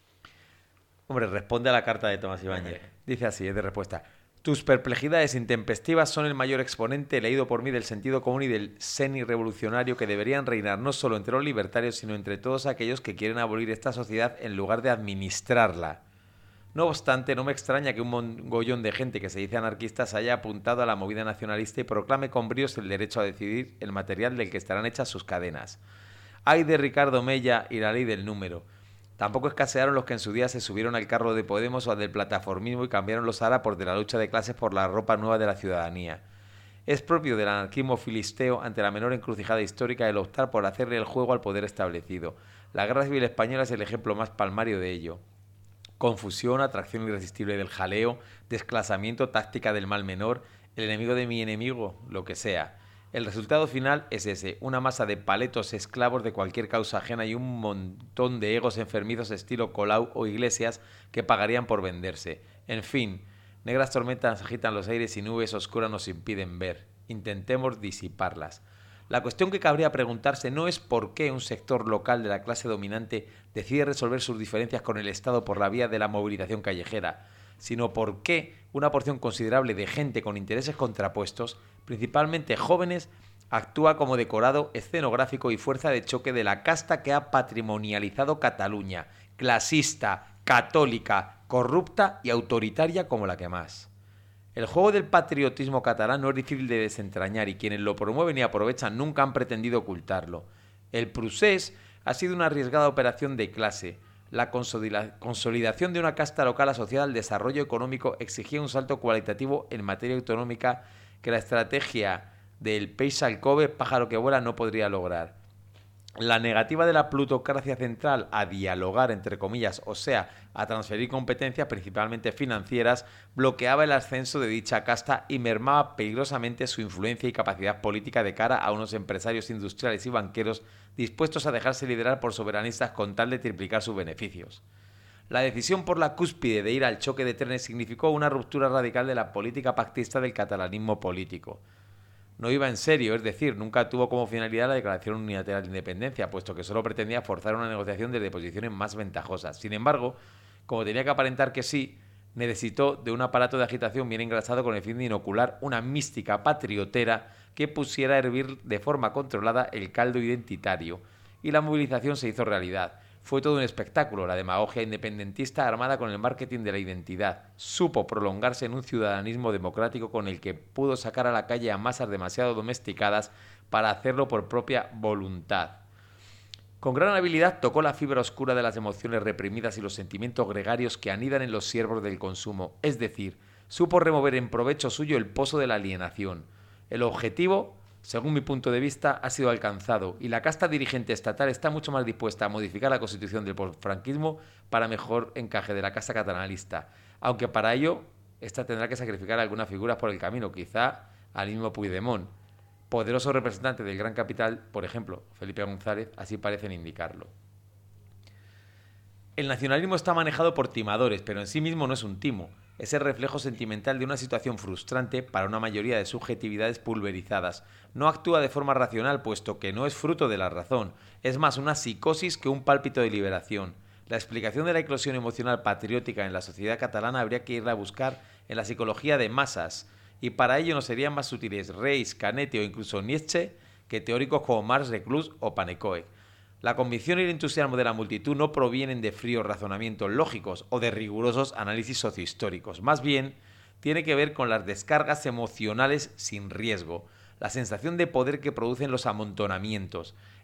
hombre, responde a la carta de Tomás Ibáñez. Dice así, es de respuesta. Tus perplejidades intempestivas son el mayor exponente leído por mí del sentido común y del seni revolucionario que deberían reinar no solo entre los libertarios, sino entre todos aquellos que quieren abolir esta sociedad en lugar de administrarla. No obstante, no me extraña que un mogollón de gente que se dice anarquista se haya apuntado a la movida nacionalista y proclame con bríos el derecho a decidir el material del que estarán hechas sus cadenas. Ay de Ricardo Mella y la ley del número. Tampoco escasearon los que en su día se subieron al carro de Podemos o al del plataformismo y cambiaron los harapos de la lucha de clases por la ropa nueva de la ciudadanía. Es propio del anarquismo filisteo ante la menor encrucijada histórica el optar por hacerle el juego al poder establecido. La Guerra Civil Española es el ejemplo más palmario de ello. Confusión, atracción irresistible del jaleo, desclasamiento, táctica del mal menor, el enemigo de mi enemigo, lo que sea. El resultado final es ese, una masa de paletos esclavos de cualquier causa ajena y un montón de egos enfermizos estilo Colau o Iglesias que pagarían por venderse. En fin, negras tormentas agitan los aires y nubes oscuras nos impiden ver. Intentemos disiparlas. La cuestión que cabría preguntarse no es por qué un sector local de la clase dominante decide resolver sus diferencias con el Estado por la vía de la movilización callejera, sino por qué una porción considerable de gente con intereses contrapuestos, principalmente jóvenes, actúa como decorado escenográfico y fuerza de choque de la casta que ha patrimonializado Cataluña, clasista, católica, corrupta y autoritaria como la que más. El juego del patriotismo catalán no es difícil de desentrañar y quienes lo promueven y aprovechan nunca han pretendido ocultarlo. El procés ha sido una arriesgada operación de clase. La consolidación de una casta local asociada al desarrollo económico exigía un salto cualitativo en materia autonómica que la estrategia del peix al cove, pájaro que vuela, no podría lograr. La negativa de la plutocracia central a dialogar, entre comillas, o sea, a transferir competencias, principalmente financieras, bloqueaba el ascenso de dicha casta y mermaba peligrosamente su influencia y capacidad política de cara a unos empresarios industriales y banqueros dispuestos a dejarse liderar por soberanistas con tal de triplicar sus beneficios. La decisión por la cúspide de ir al choque de trenes significó una ruptura radical de la política pactista del catalanismo político. No iba en serio, es decir, nunca tuvo como finalidad la declaración unilateral de independencia, puesto que solo pretendía forzar una negociación desde posiciones más ventajosas. Sin embargo, como tenía que aparentar que sí, necesitó de un aparato de agitación bien engrasado con el fin de inocular una mística patriotera que pusiera a hervir de forma controlada el caldo identitario. Y la movilización se hizo realidad. Fue todo un espectáculo, la demagogia independentista armada con el marketing de la identidad. Supo prolongarse en un ciudadanismo democrático con el que pudo sacar a la calle a masas demasiado domesticadas para hacerlo por propia voluntad. Con gran habilidad tocó la fibra oscura de las emociones reprimidas y los sentimientos gregarios que anidan en los siervos del consumo, es decir, supo remover en provecho suyo el pozo de la alienación. El objetivo, según mi punto de vista, ha sido alcanzado y la casta dirigente estatal está mucho más dispuesta a modificar la constitución del posfranquismo para mejor encaje de la casta catalanista, aunque para ello esta tendrá que sacrificar algunas figuras por el camino, quizá al mismo Puigdemont. Poderoso representante del gran capital, por ejemplo, Felipe González, así parecen indicarlo. El nacionalismo está manejado por timadores, pero en sí mismo no es un timo. Es el reflejo sentimental de una situación frustrante para una mayoría de subjetividades pulverizadas. No actúa de forma racional, puesto que no es fruto de la razón. Es más una psicosis que un pálpito de liberación. La explicación de la eclosión emocional patriótica en la sociedad catalana habría que irla a buscar en la psicología de masas, y para ello no serían más útiles Reis, Canetti o incluso Nietzsche que teóricos como Marx, Reclus o Panecoe. La convicción y el entusiasmo de la multitud no provienen de fríos razonamientos lógicos o de rigurosos análisis sociohistóricos. Más bien, tiene que ver con las descargas emocionales sin riesgo, la sensación de poder que producen los amontonamientos.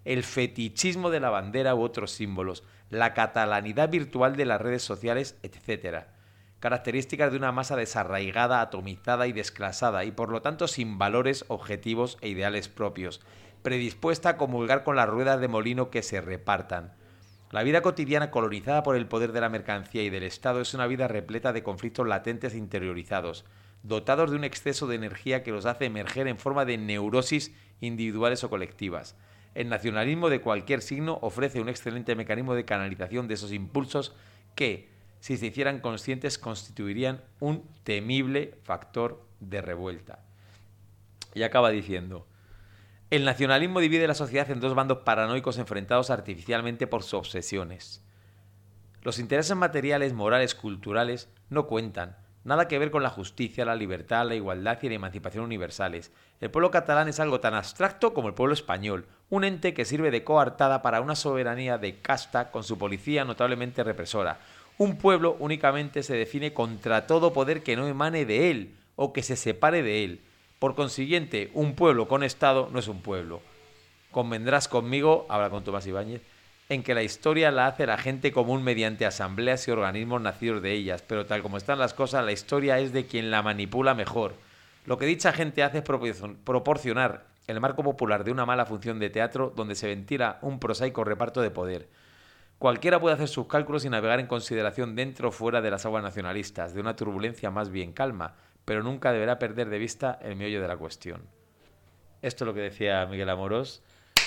el fetichismo de la bandera u otros símbolos, la catalanidad virtual de las redes sociales, etc. Características de una masa desarraigada, atomizada y desclasada, y por lo tanto sin valores, objetivos e ideales propios, predispuesta a comulgar con las ruedas de molino que se repartan. La vida cotidiana colonizada por el poder de la mercancía y del Estado es una vida repleta de conflictos latentes e interiorizados, dotados de un exceso de energía que los hace emerger en forma de neurosis individuales o colectivas. El nacionalismo de cualquier signo ofrece un excelente mecanismo de canalización de esos impulsos que, si se hicieran conscientes, constituirían un temible factor de revuelta. Y acaba diciendo: el nacionalismo divide la sociedad en dos bandos paranoicos enfrentados artificialmente por sus obsesiones. Los intereses materiales, morales, culturales no cuentan. Nada que ver con la justicia, la libertad, la igualdad y la emancipación universales. El pueblo catalán es algo tan abstracto como el pueblo español, un ente que sirve de coartada para una soberanía de casta con su policía notablemente represora. Un pueblo únicamente se define contra todo poder que no emane de él o que se separe de él. Por consiguiente, un pueblo con Estado no es un pueblo. Convendrás conmigo, habla con Tomás Ibáñez, en que la historia la hace la gente común mediante asambleas y organismos nacidos de ellas, pero tal como están las cosas, la historia es de quien la manipula mejor. Lo que dicha gente hace es proporcionar el marco popular de una mala función de teatro donde se ventila un prosaico reparto de poder. Cualquiera puede hacer sus cálculos y navegar en consideración dentro o fuera de las aguas nacionalistas, de una turbulencia más bien calma, pero nunca deberá perder de vista el meollo de la cuestión. Esto es lo que decía Miguel Amorós.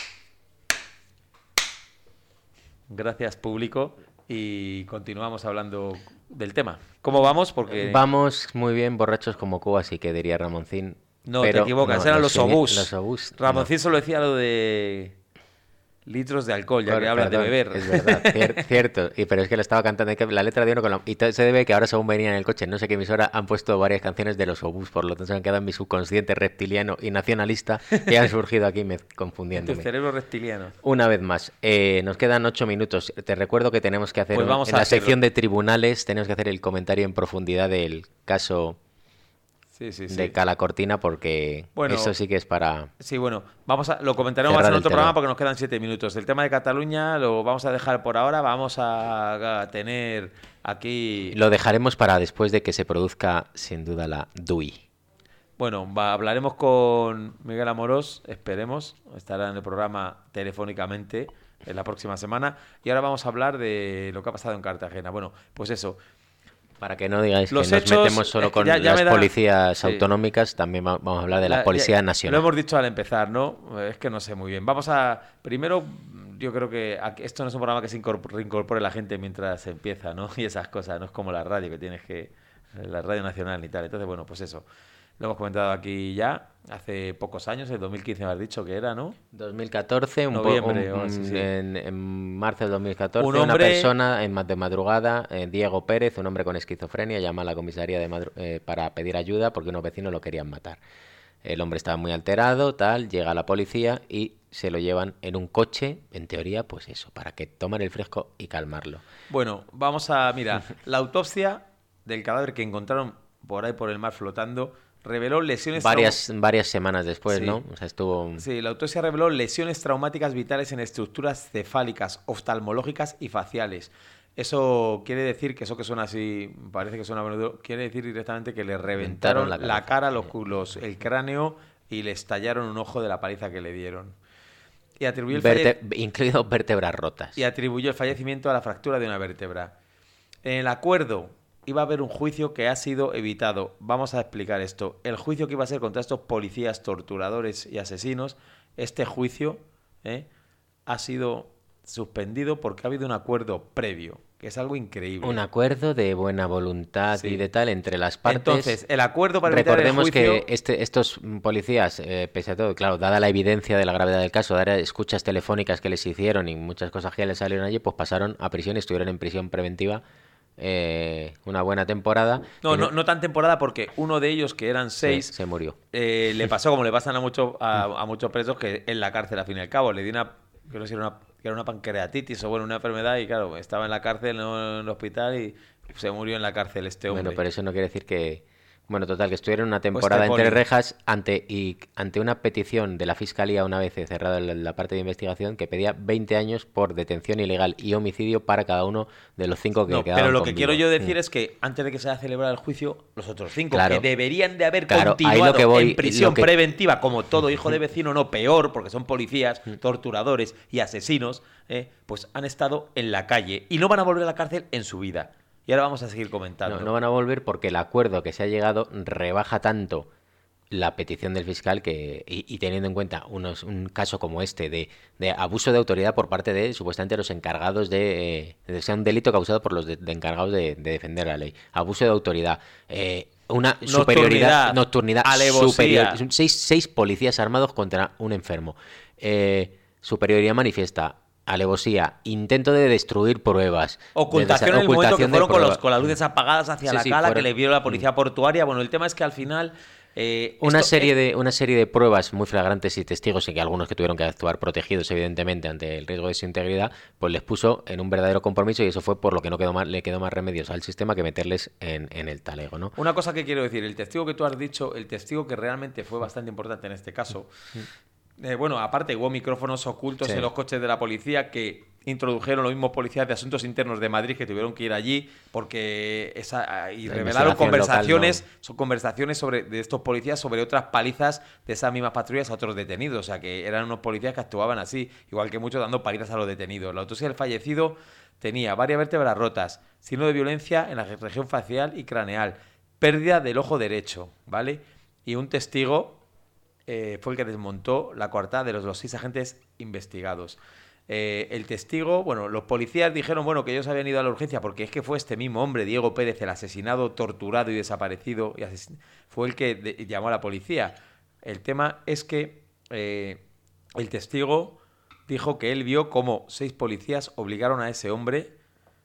Gracias, público, y continuamos hablando del tema. ¿Cómo vamos? Porque Vamos muy bien, borrachos como Cuba, así que diría Ramoncín. no, pero te equivocas, no, eran los obús. Los obús. Ramoncín solo decía lo de litros de alcohol, ya que hablan de beber. Es verdad, cierto. Pero es que lo estaba cantando, y que la letra de uno con la... Y se debe que ahora según venía en el coche, no sé qué emisora, han puesto varias canciones de los obús, por lo tanto se han quedado en mi subconsciente reptiliano y nacionalista y han surgido aquí confundiéndome. Tu cerebro reptiliano. Una vez más, nos quedan 8 minutos. Te recuerdo que tenemos que hacer, Pues vamos en a la hacerlo. sección de tribunales, tenemos que hacer el comentario en profundidad del caso Sí. de Cala Cortina, porque Bueno, eso sí que es para... Sí, bueno, lo comentaremos cerrar más en el otro tema. programa porque nos quedan 7 minutos. El tema de Cataluña lo vamos a dejar por ahora. Vamos a tener aquí... Lo dejaremos para después de que se produzca, sin duda, la DUI. Bueno, hablaremos con Miguel Amorós, esperemos. Estará en el programa telefónicamente en la próxima semana. Y ahora vamos a hablar de lo que ha pasado en Cartagena. Bueno, pues eso. Para que no digáis Los que nos hechos, metemos solo es que con ya las me da- policías sí. autonómicas, también vamos a hablar de la Policía Lo Nacional. hemos dicho al empezar, ¿no? Es que no sé muy bien. Primero, yo creo que esto no es un programa que se reincorpore la gente mientras se empieza, ¿no? Y esas cosas, no es como la radio, que tienes que... La radio nacional y tal. Entonces, bueno, pues eso. Lo hemos comentado aquí ya, hace pocos años, en 2015 me has dicho que era, ¿no? 2014, Noviembre, o así, sí. en marzo del 2014, Un una hombre- persona de madrugada, Diego Pérez, un hombre con esquizofrenia, llama a la comisaría para pedir ayuda porque unos vecinos lo querían matar. El hombre estaba muy alterado, tal, llega la policía y se lo llevan en un coche, en teoría, pues eso, para que tomen el fresco y calmarlo. Bueno, mira, la autopsia del cadáver que encontraron por ahí por el mar flotando reveló lesiones... Varias semanas después, Sí. ¿no? O sea, estuvo... Sí, la autopsia reveló lesiones traumáticas vitales en estructuras cefálicas, oftalmológicas y faciales. Eso quiere decir que eso que suena así, parece que suena bonito, quiere decir directamente que le reventaron Reventaron la la cara, cabeza. el cráneo y le estallaron un ojo de la paliza que le dieron. Y atribuyó incluido vértebras rotas. y atribuyó el fallecimiento a la fractura de una vértebra. En el acuerdo iba a haber un juicio que ha sido evitado. Vamos a explicar esto. El juicio que iba a ser contra estos policías torturadores y asesinos, este juicio ha sido suspendido porque ha habido un acuerdo previo, que es algo increíble. Un acuerdo de buena voluntad Sí. y de tal entre las partes. Entonces, el acuerdo para evitar el Recordemos juicio... que estos policías, pese a todo, claro, dada la evidencia de la gravedad del caso, dadas escuchas telefónicas que les hicieron y muchas cosas que les salieron allí, pues pasaron a prisión y estuvieron en prisión preventiva una buena temporada. No tan temporada porque uno de ellos, que eran 6, se murió. le pasó como le pasan a muchos presos, que en la cárcel al fin y al cabo le dio creo que era una pancreatitis o bueno, una enfermedad y claro, estaba en la cárcel, no en el hospital y se murió en la cárcel este hombre. Bueno, pero eso no quiere decir que Bueno, total, que estuvieron una Pues temporada entre Tepoli. rejas ante una petición de la Fiscalía, una vez cerrada la parte de investigación, que pedía 20 años por detención ilegal y homicidio para cada uno de los 5 que No, pero quedaban lo con que quiero vida. yo decir es que antes de que se haya celebrado el juicio, los otros 5 que Claro, deberían de haber claro, ahí lo continuado que voy, en prisión lo que... preventiva, como todo hijo de vecino, no peor, porque son policías, torturadores y asesinos, pues han estado en la calle y no van a volver a la cárcel en su vida. Y ahora vamos a seguir No, comentando. no van a volver porque el acuerdo que se ha llegado rebaja tanto la petición del fiscal y teniendo en cuenta un caso como este de abuso de autoridad por parte de supuestamente los encargados de sea un delito causado por los de encargados de defender la ley, abuso de autoridad, una superioridad, nocturnidad superior, alevosía. seis policías armados contra un enfermo, superioridad manifiesta, alevosía, intento de destruir pruebas, Ocultación en el momento que ocultación de fueron pruebas. con las luces apagadas hacia Sí, la sí, cala, que fueron- le vio la policía portuaria. Bueno, el tema es que al final... Una esto serie de pruebas muy flagrantes y testigos, y que algunos que tuvieron que actuar protegidos, evidentemente, ante el riesgo de su integridad, pues les puso en un verdadero compromiso, y eso fue por lo que no quedó más, le quedó más remedios al sistema que meterles en el talego, ¿no? Una cosa que quiero decir, el testigo que tú has dicho, el testigo que realmente fue bastante importante en este caso, bueno, aparte hubo micrófonos ocultos Sí. en los coches de la policía que introdujeron los mismos policías de Asuntos Internos de Madrid que tuvieron que ir allí porque y La revelaron investigación conversaciones, local son conversaciones de estos policías sobre otras palizas de esas mismas patrullas a otros detenidos, o sea que eran unos policías que actuaban así, igual que muchos dando palizas a los detenidos. La autopsia del fallecido tenía varias vértebras rotas, signo de violencia en la región facial y craneal, pérdida del ojo derecho, ¿vale? Y un testigo fue el que desmontó la coartada de los 6 agentes investigados. El testigo, bueno, los policías dijeron, bueno, que ellos habían ido a la urgencia porque es que fue este mismo hombre, Diego Pérez, el asesinado, torturado y desaparecido, fue el que llamó a la policía. El tema es que el testigo dijo que él vio cómo 6 policías obligaron a ese hombre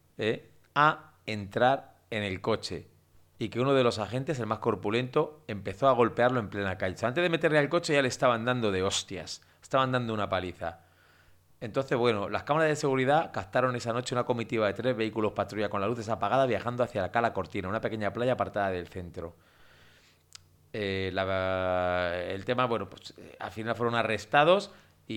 a entrar en el coche y que uno de los agentes, el más corpulento, empezó a golpearlo en plena calle. O sea, antes de meterle al coche ya le estaban dando de hostias, estaban dando una paliza. Entonces, bueno, las cámaras de seguridad captaron esa noche una comitiva de 3 vehículos patrulla con las luces apagadas viajando hacia la Cala Cortina, una pequeña playa apartada del centro. El tema, bueno, pues al final fueron arrestados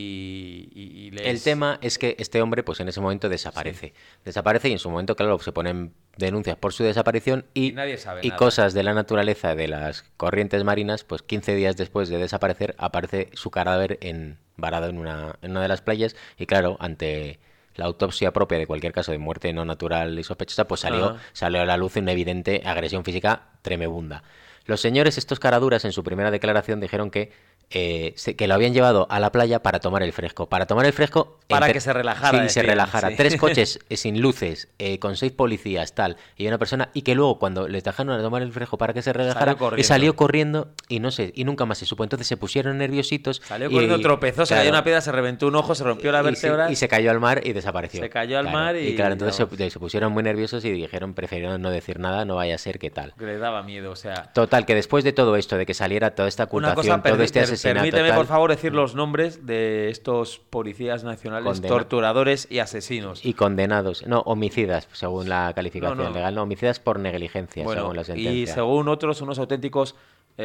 y El tema es que este hombre, pues en ese momento desaparece. Sí. Desaparece y en su momento, claro, se ponen denuncias por su desaparición Y nadie sabe y nada. cosas de la naturaleza de las corrientes marinas, pues 15 días después de desaparecer aparece su cadáver varado en una de las playas y claro, ante la autopsia propia de cualquier caso de muerte no natural y sospechosa, pues Ajá. salió a la luz una evidente agresión física tremebunda. Los señores, estos caraduras, en su primera declaración dijeron que lo habían llevado a la playa para tomar el fresco. Para tomar el fresco... Para que se relajara, Sí, se decían, relajara. sí. 3 coches sin luces, con 6 policías, tal, y una persona, y que luego cuando les dejaron a tomar el fresco para que se relajara, salió corriendo y no sé, y nunca más se supo. Entonces se pusieron nerviositos. Salió corriendo, tropezó, se claro, cayó una piedra, se reventó un ojo, se rompió la vértebra. y se cayó al mar y desapareció. Se cayó al mar y... claro, entonces vamos, se pusieron muy nerviosos y dijeron, prefirieron no decir nada, no vaya a ser que tal. que le daba miedo, o sea... Total, que después de todo esto, de que saliera toda esta Una ocultación, cosa, todo este asesinato, permíteme tal, por favor decir los nombres de estos policías nacionales, torturadores y asesinos. y condenados, no, homicidas, según la calificación legal, no, homicidas por negligencia, bueno, según la sentencia. y según otros, unos auténticos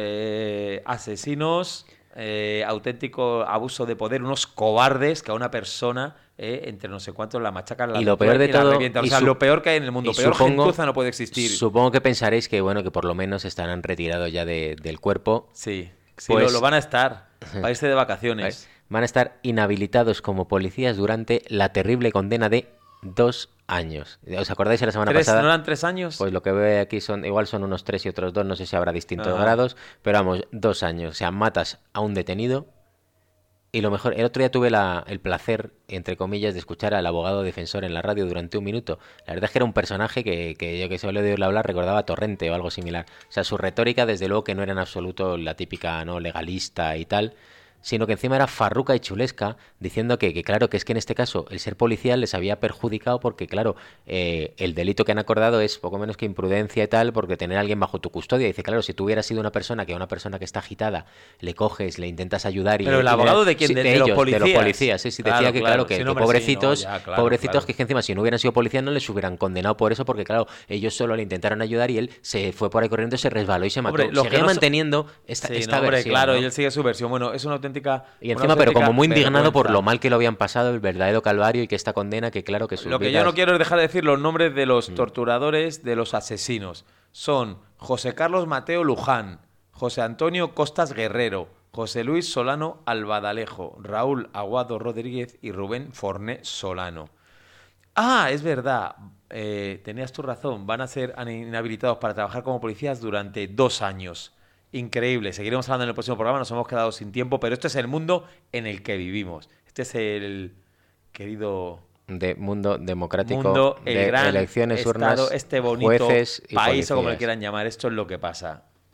asesinos, auténtico abuso de poder, unos cobardes que a una persona entre no sé cuántos la machacan, la y lo peor de todo, o sea, lo peor que hay en el mundo, peor gentuza no puede existir. Supongo que pensaréis que bueno, que por lo menos estarán retirados ya del cuerpo. Sí, pues, lo van a estar, para irse de vacaciones. Van a estar inhabilitados como policías durante la terrible condena de 2 años. ¿Os acordáis de la semana pasada? ¿No eran 3 años? Pues lo que veo aquí igual son unos 3 y otros 2, no sé si habrá distintos grados, pero vamos, 2 años. O sea, matas a un detenido y lo mejor, el otro día tuve el placer, entre comillas, de escuchar al abogado defensor en la radio durante un minuto. La verdad es que era un personaje que yo que suelo oírle hablar recordaba a Torrente o algo similar. O sea, su retórica desde luego que no era en absoluto la típica no legalista y tal. sino que encima era farruca y chulesca, diciendo que claro, que es que en este caso el ser policial les había perjudicado porque, claro, el delito que han acordado es poco menos que imprudencia y tal, porque tener a alguien bajo tu custodia. Dice, claro, si tú hubieras sido una persona que a una persona que está agitada le coges, le intentas ayudar y... Pero el abogado de quién, sí, de los los policías. De los policías, sí, decía que claro, que sí, no, pobrecitos, sí, no, ya, claro, pobrecitos, claro. que encima si no hubieran sido policías no les hubieran condenado por eso, porque claro, ellos solo le intentaron ayudar y él se fue por ahí corriendo, se resbaló y se mató. Hombre, los Seguía que no manteniendo esta, Sí, esta no, hombre, versión, claro, ¿no? y él sigue su versión. Bueno, es una auténtica Y encima, pero como muy indignado por lo vergüenza. mal que lo habían pasado, el verdadero calvario y que esta condena, que claro que sus Lo que yo vidas... no quiero es dejar de decir los nombres de los torturadores, de los asesinos. Son José Carlos Mateo Luján, José Antonio Costas Guerrero, José Luis Solano Albadalejo, Raúl Aguado Rodríguez y Rubén Forné Solano. Ah, es verdad. Tenías tu razón. Van a ser inhabilitados para trabajar como policías durante 2 años. Increíble. Seguiremos hablando en el próximo programa. Nos hemos quedado sin tiempo, pero este es el mundo en el que vivimos. Este es el querido De mundo democrático, mundo, el de gran elecciones, estado, urnas, este bonito jueces y país o como le policías. quieran llamar. Esto es lo que pasa.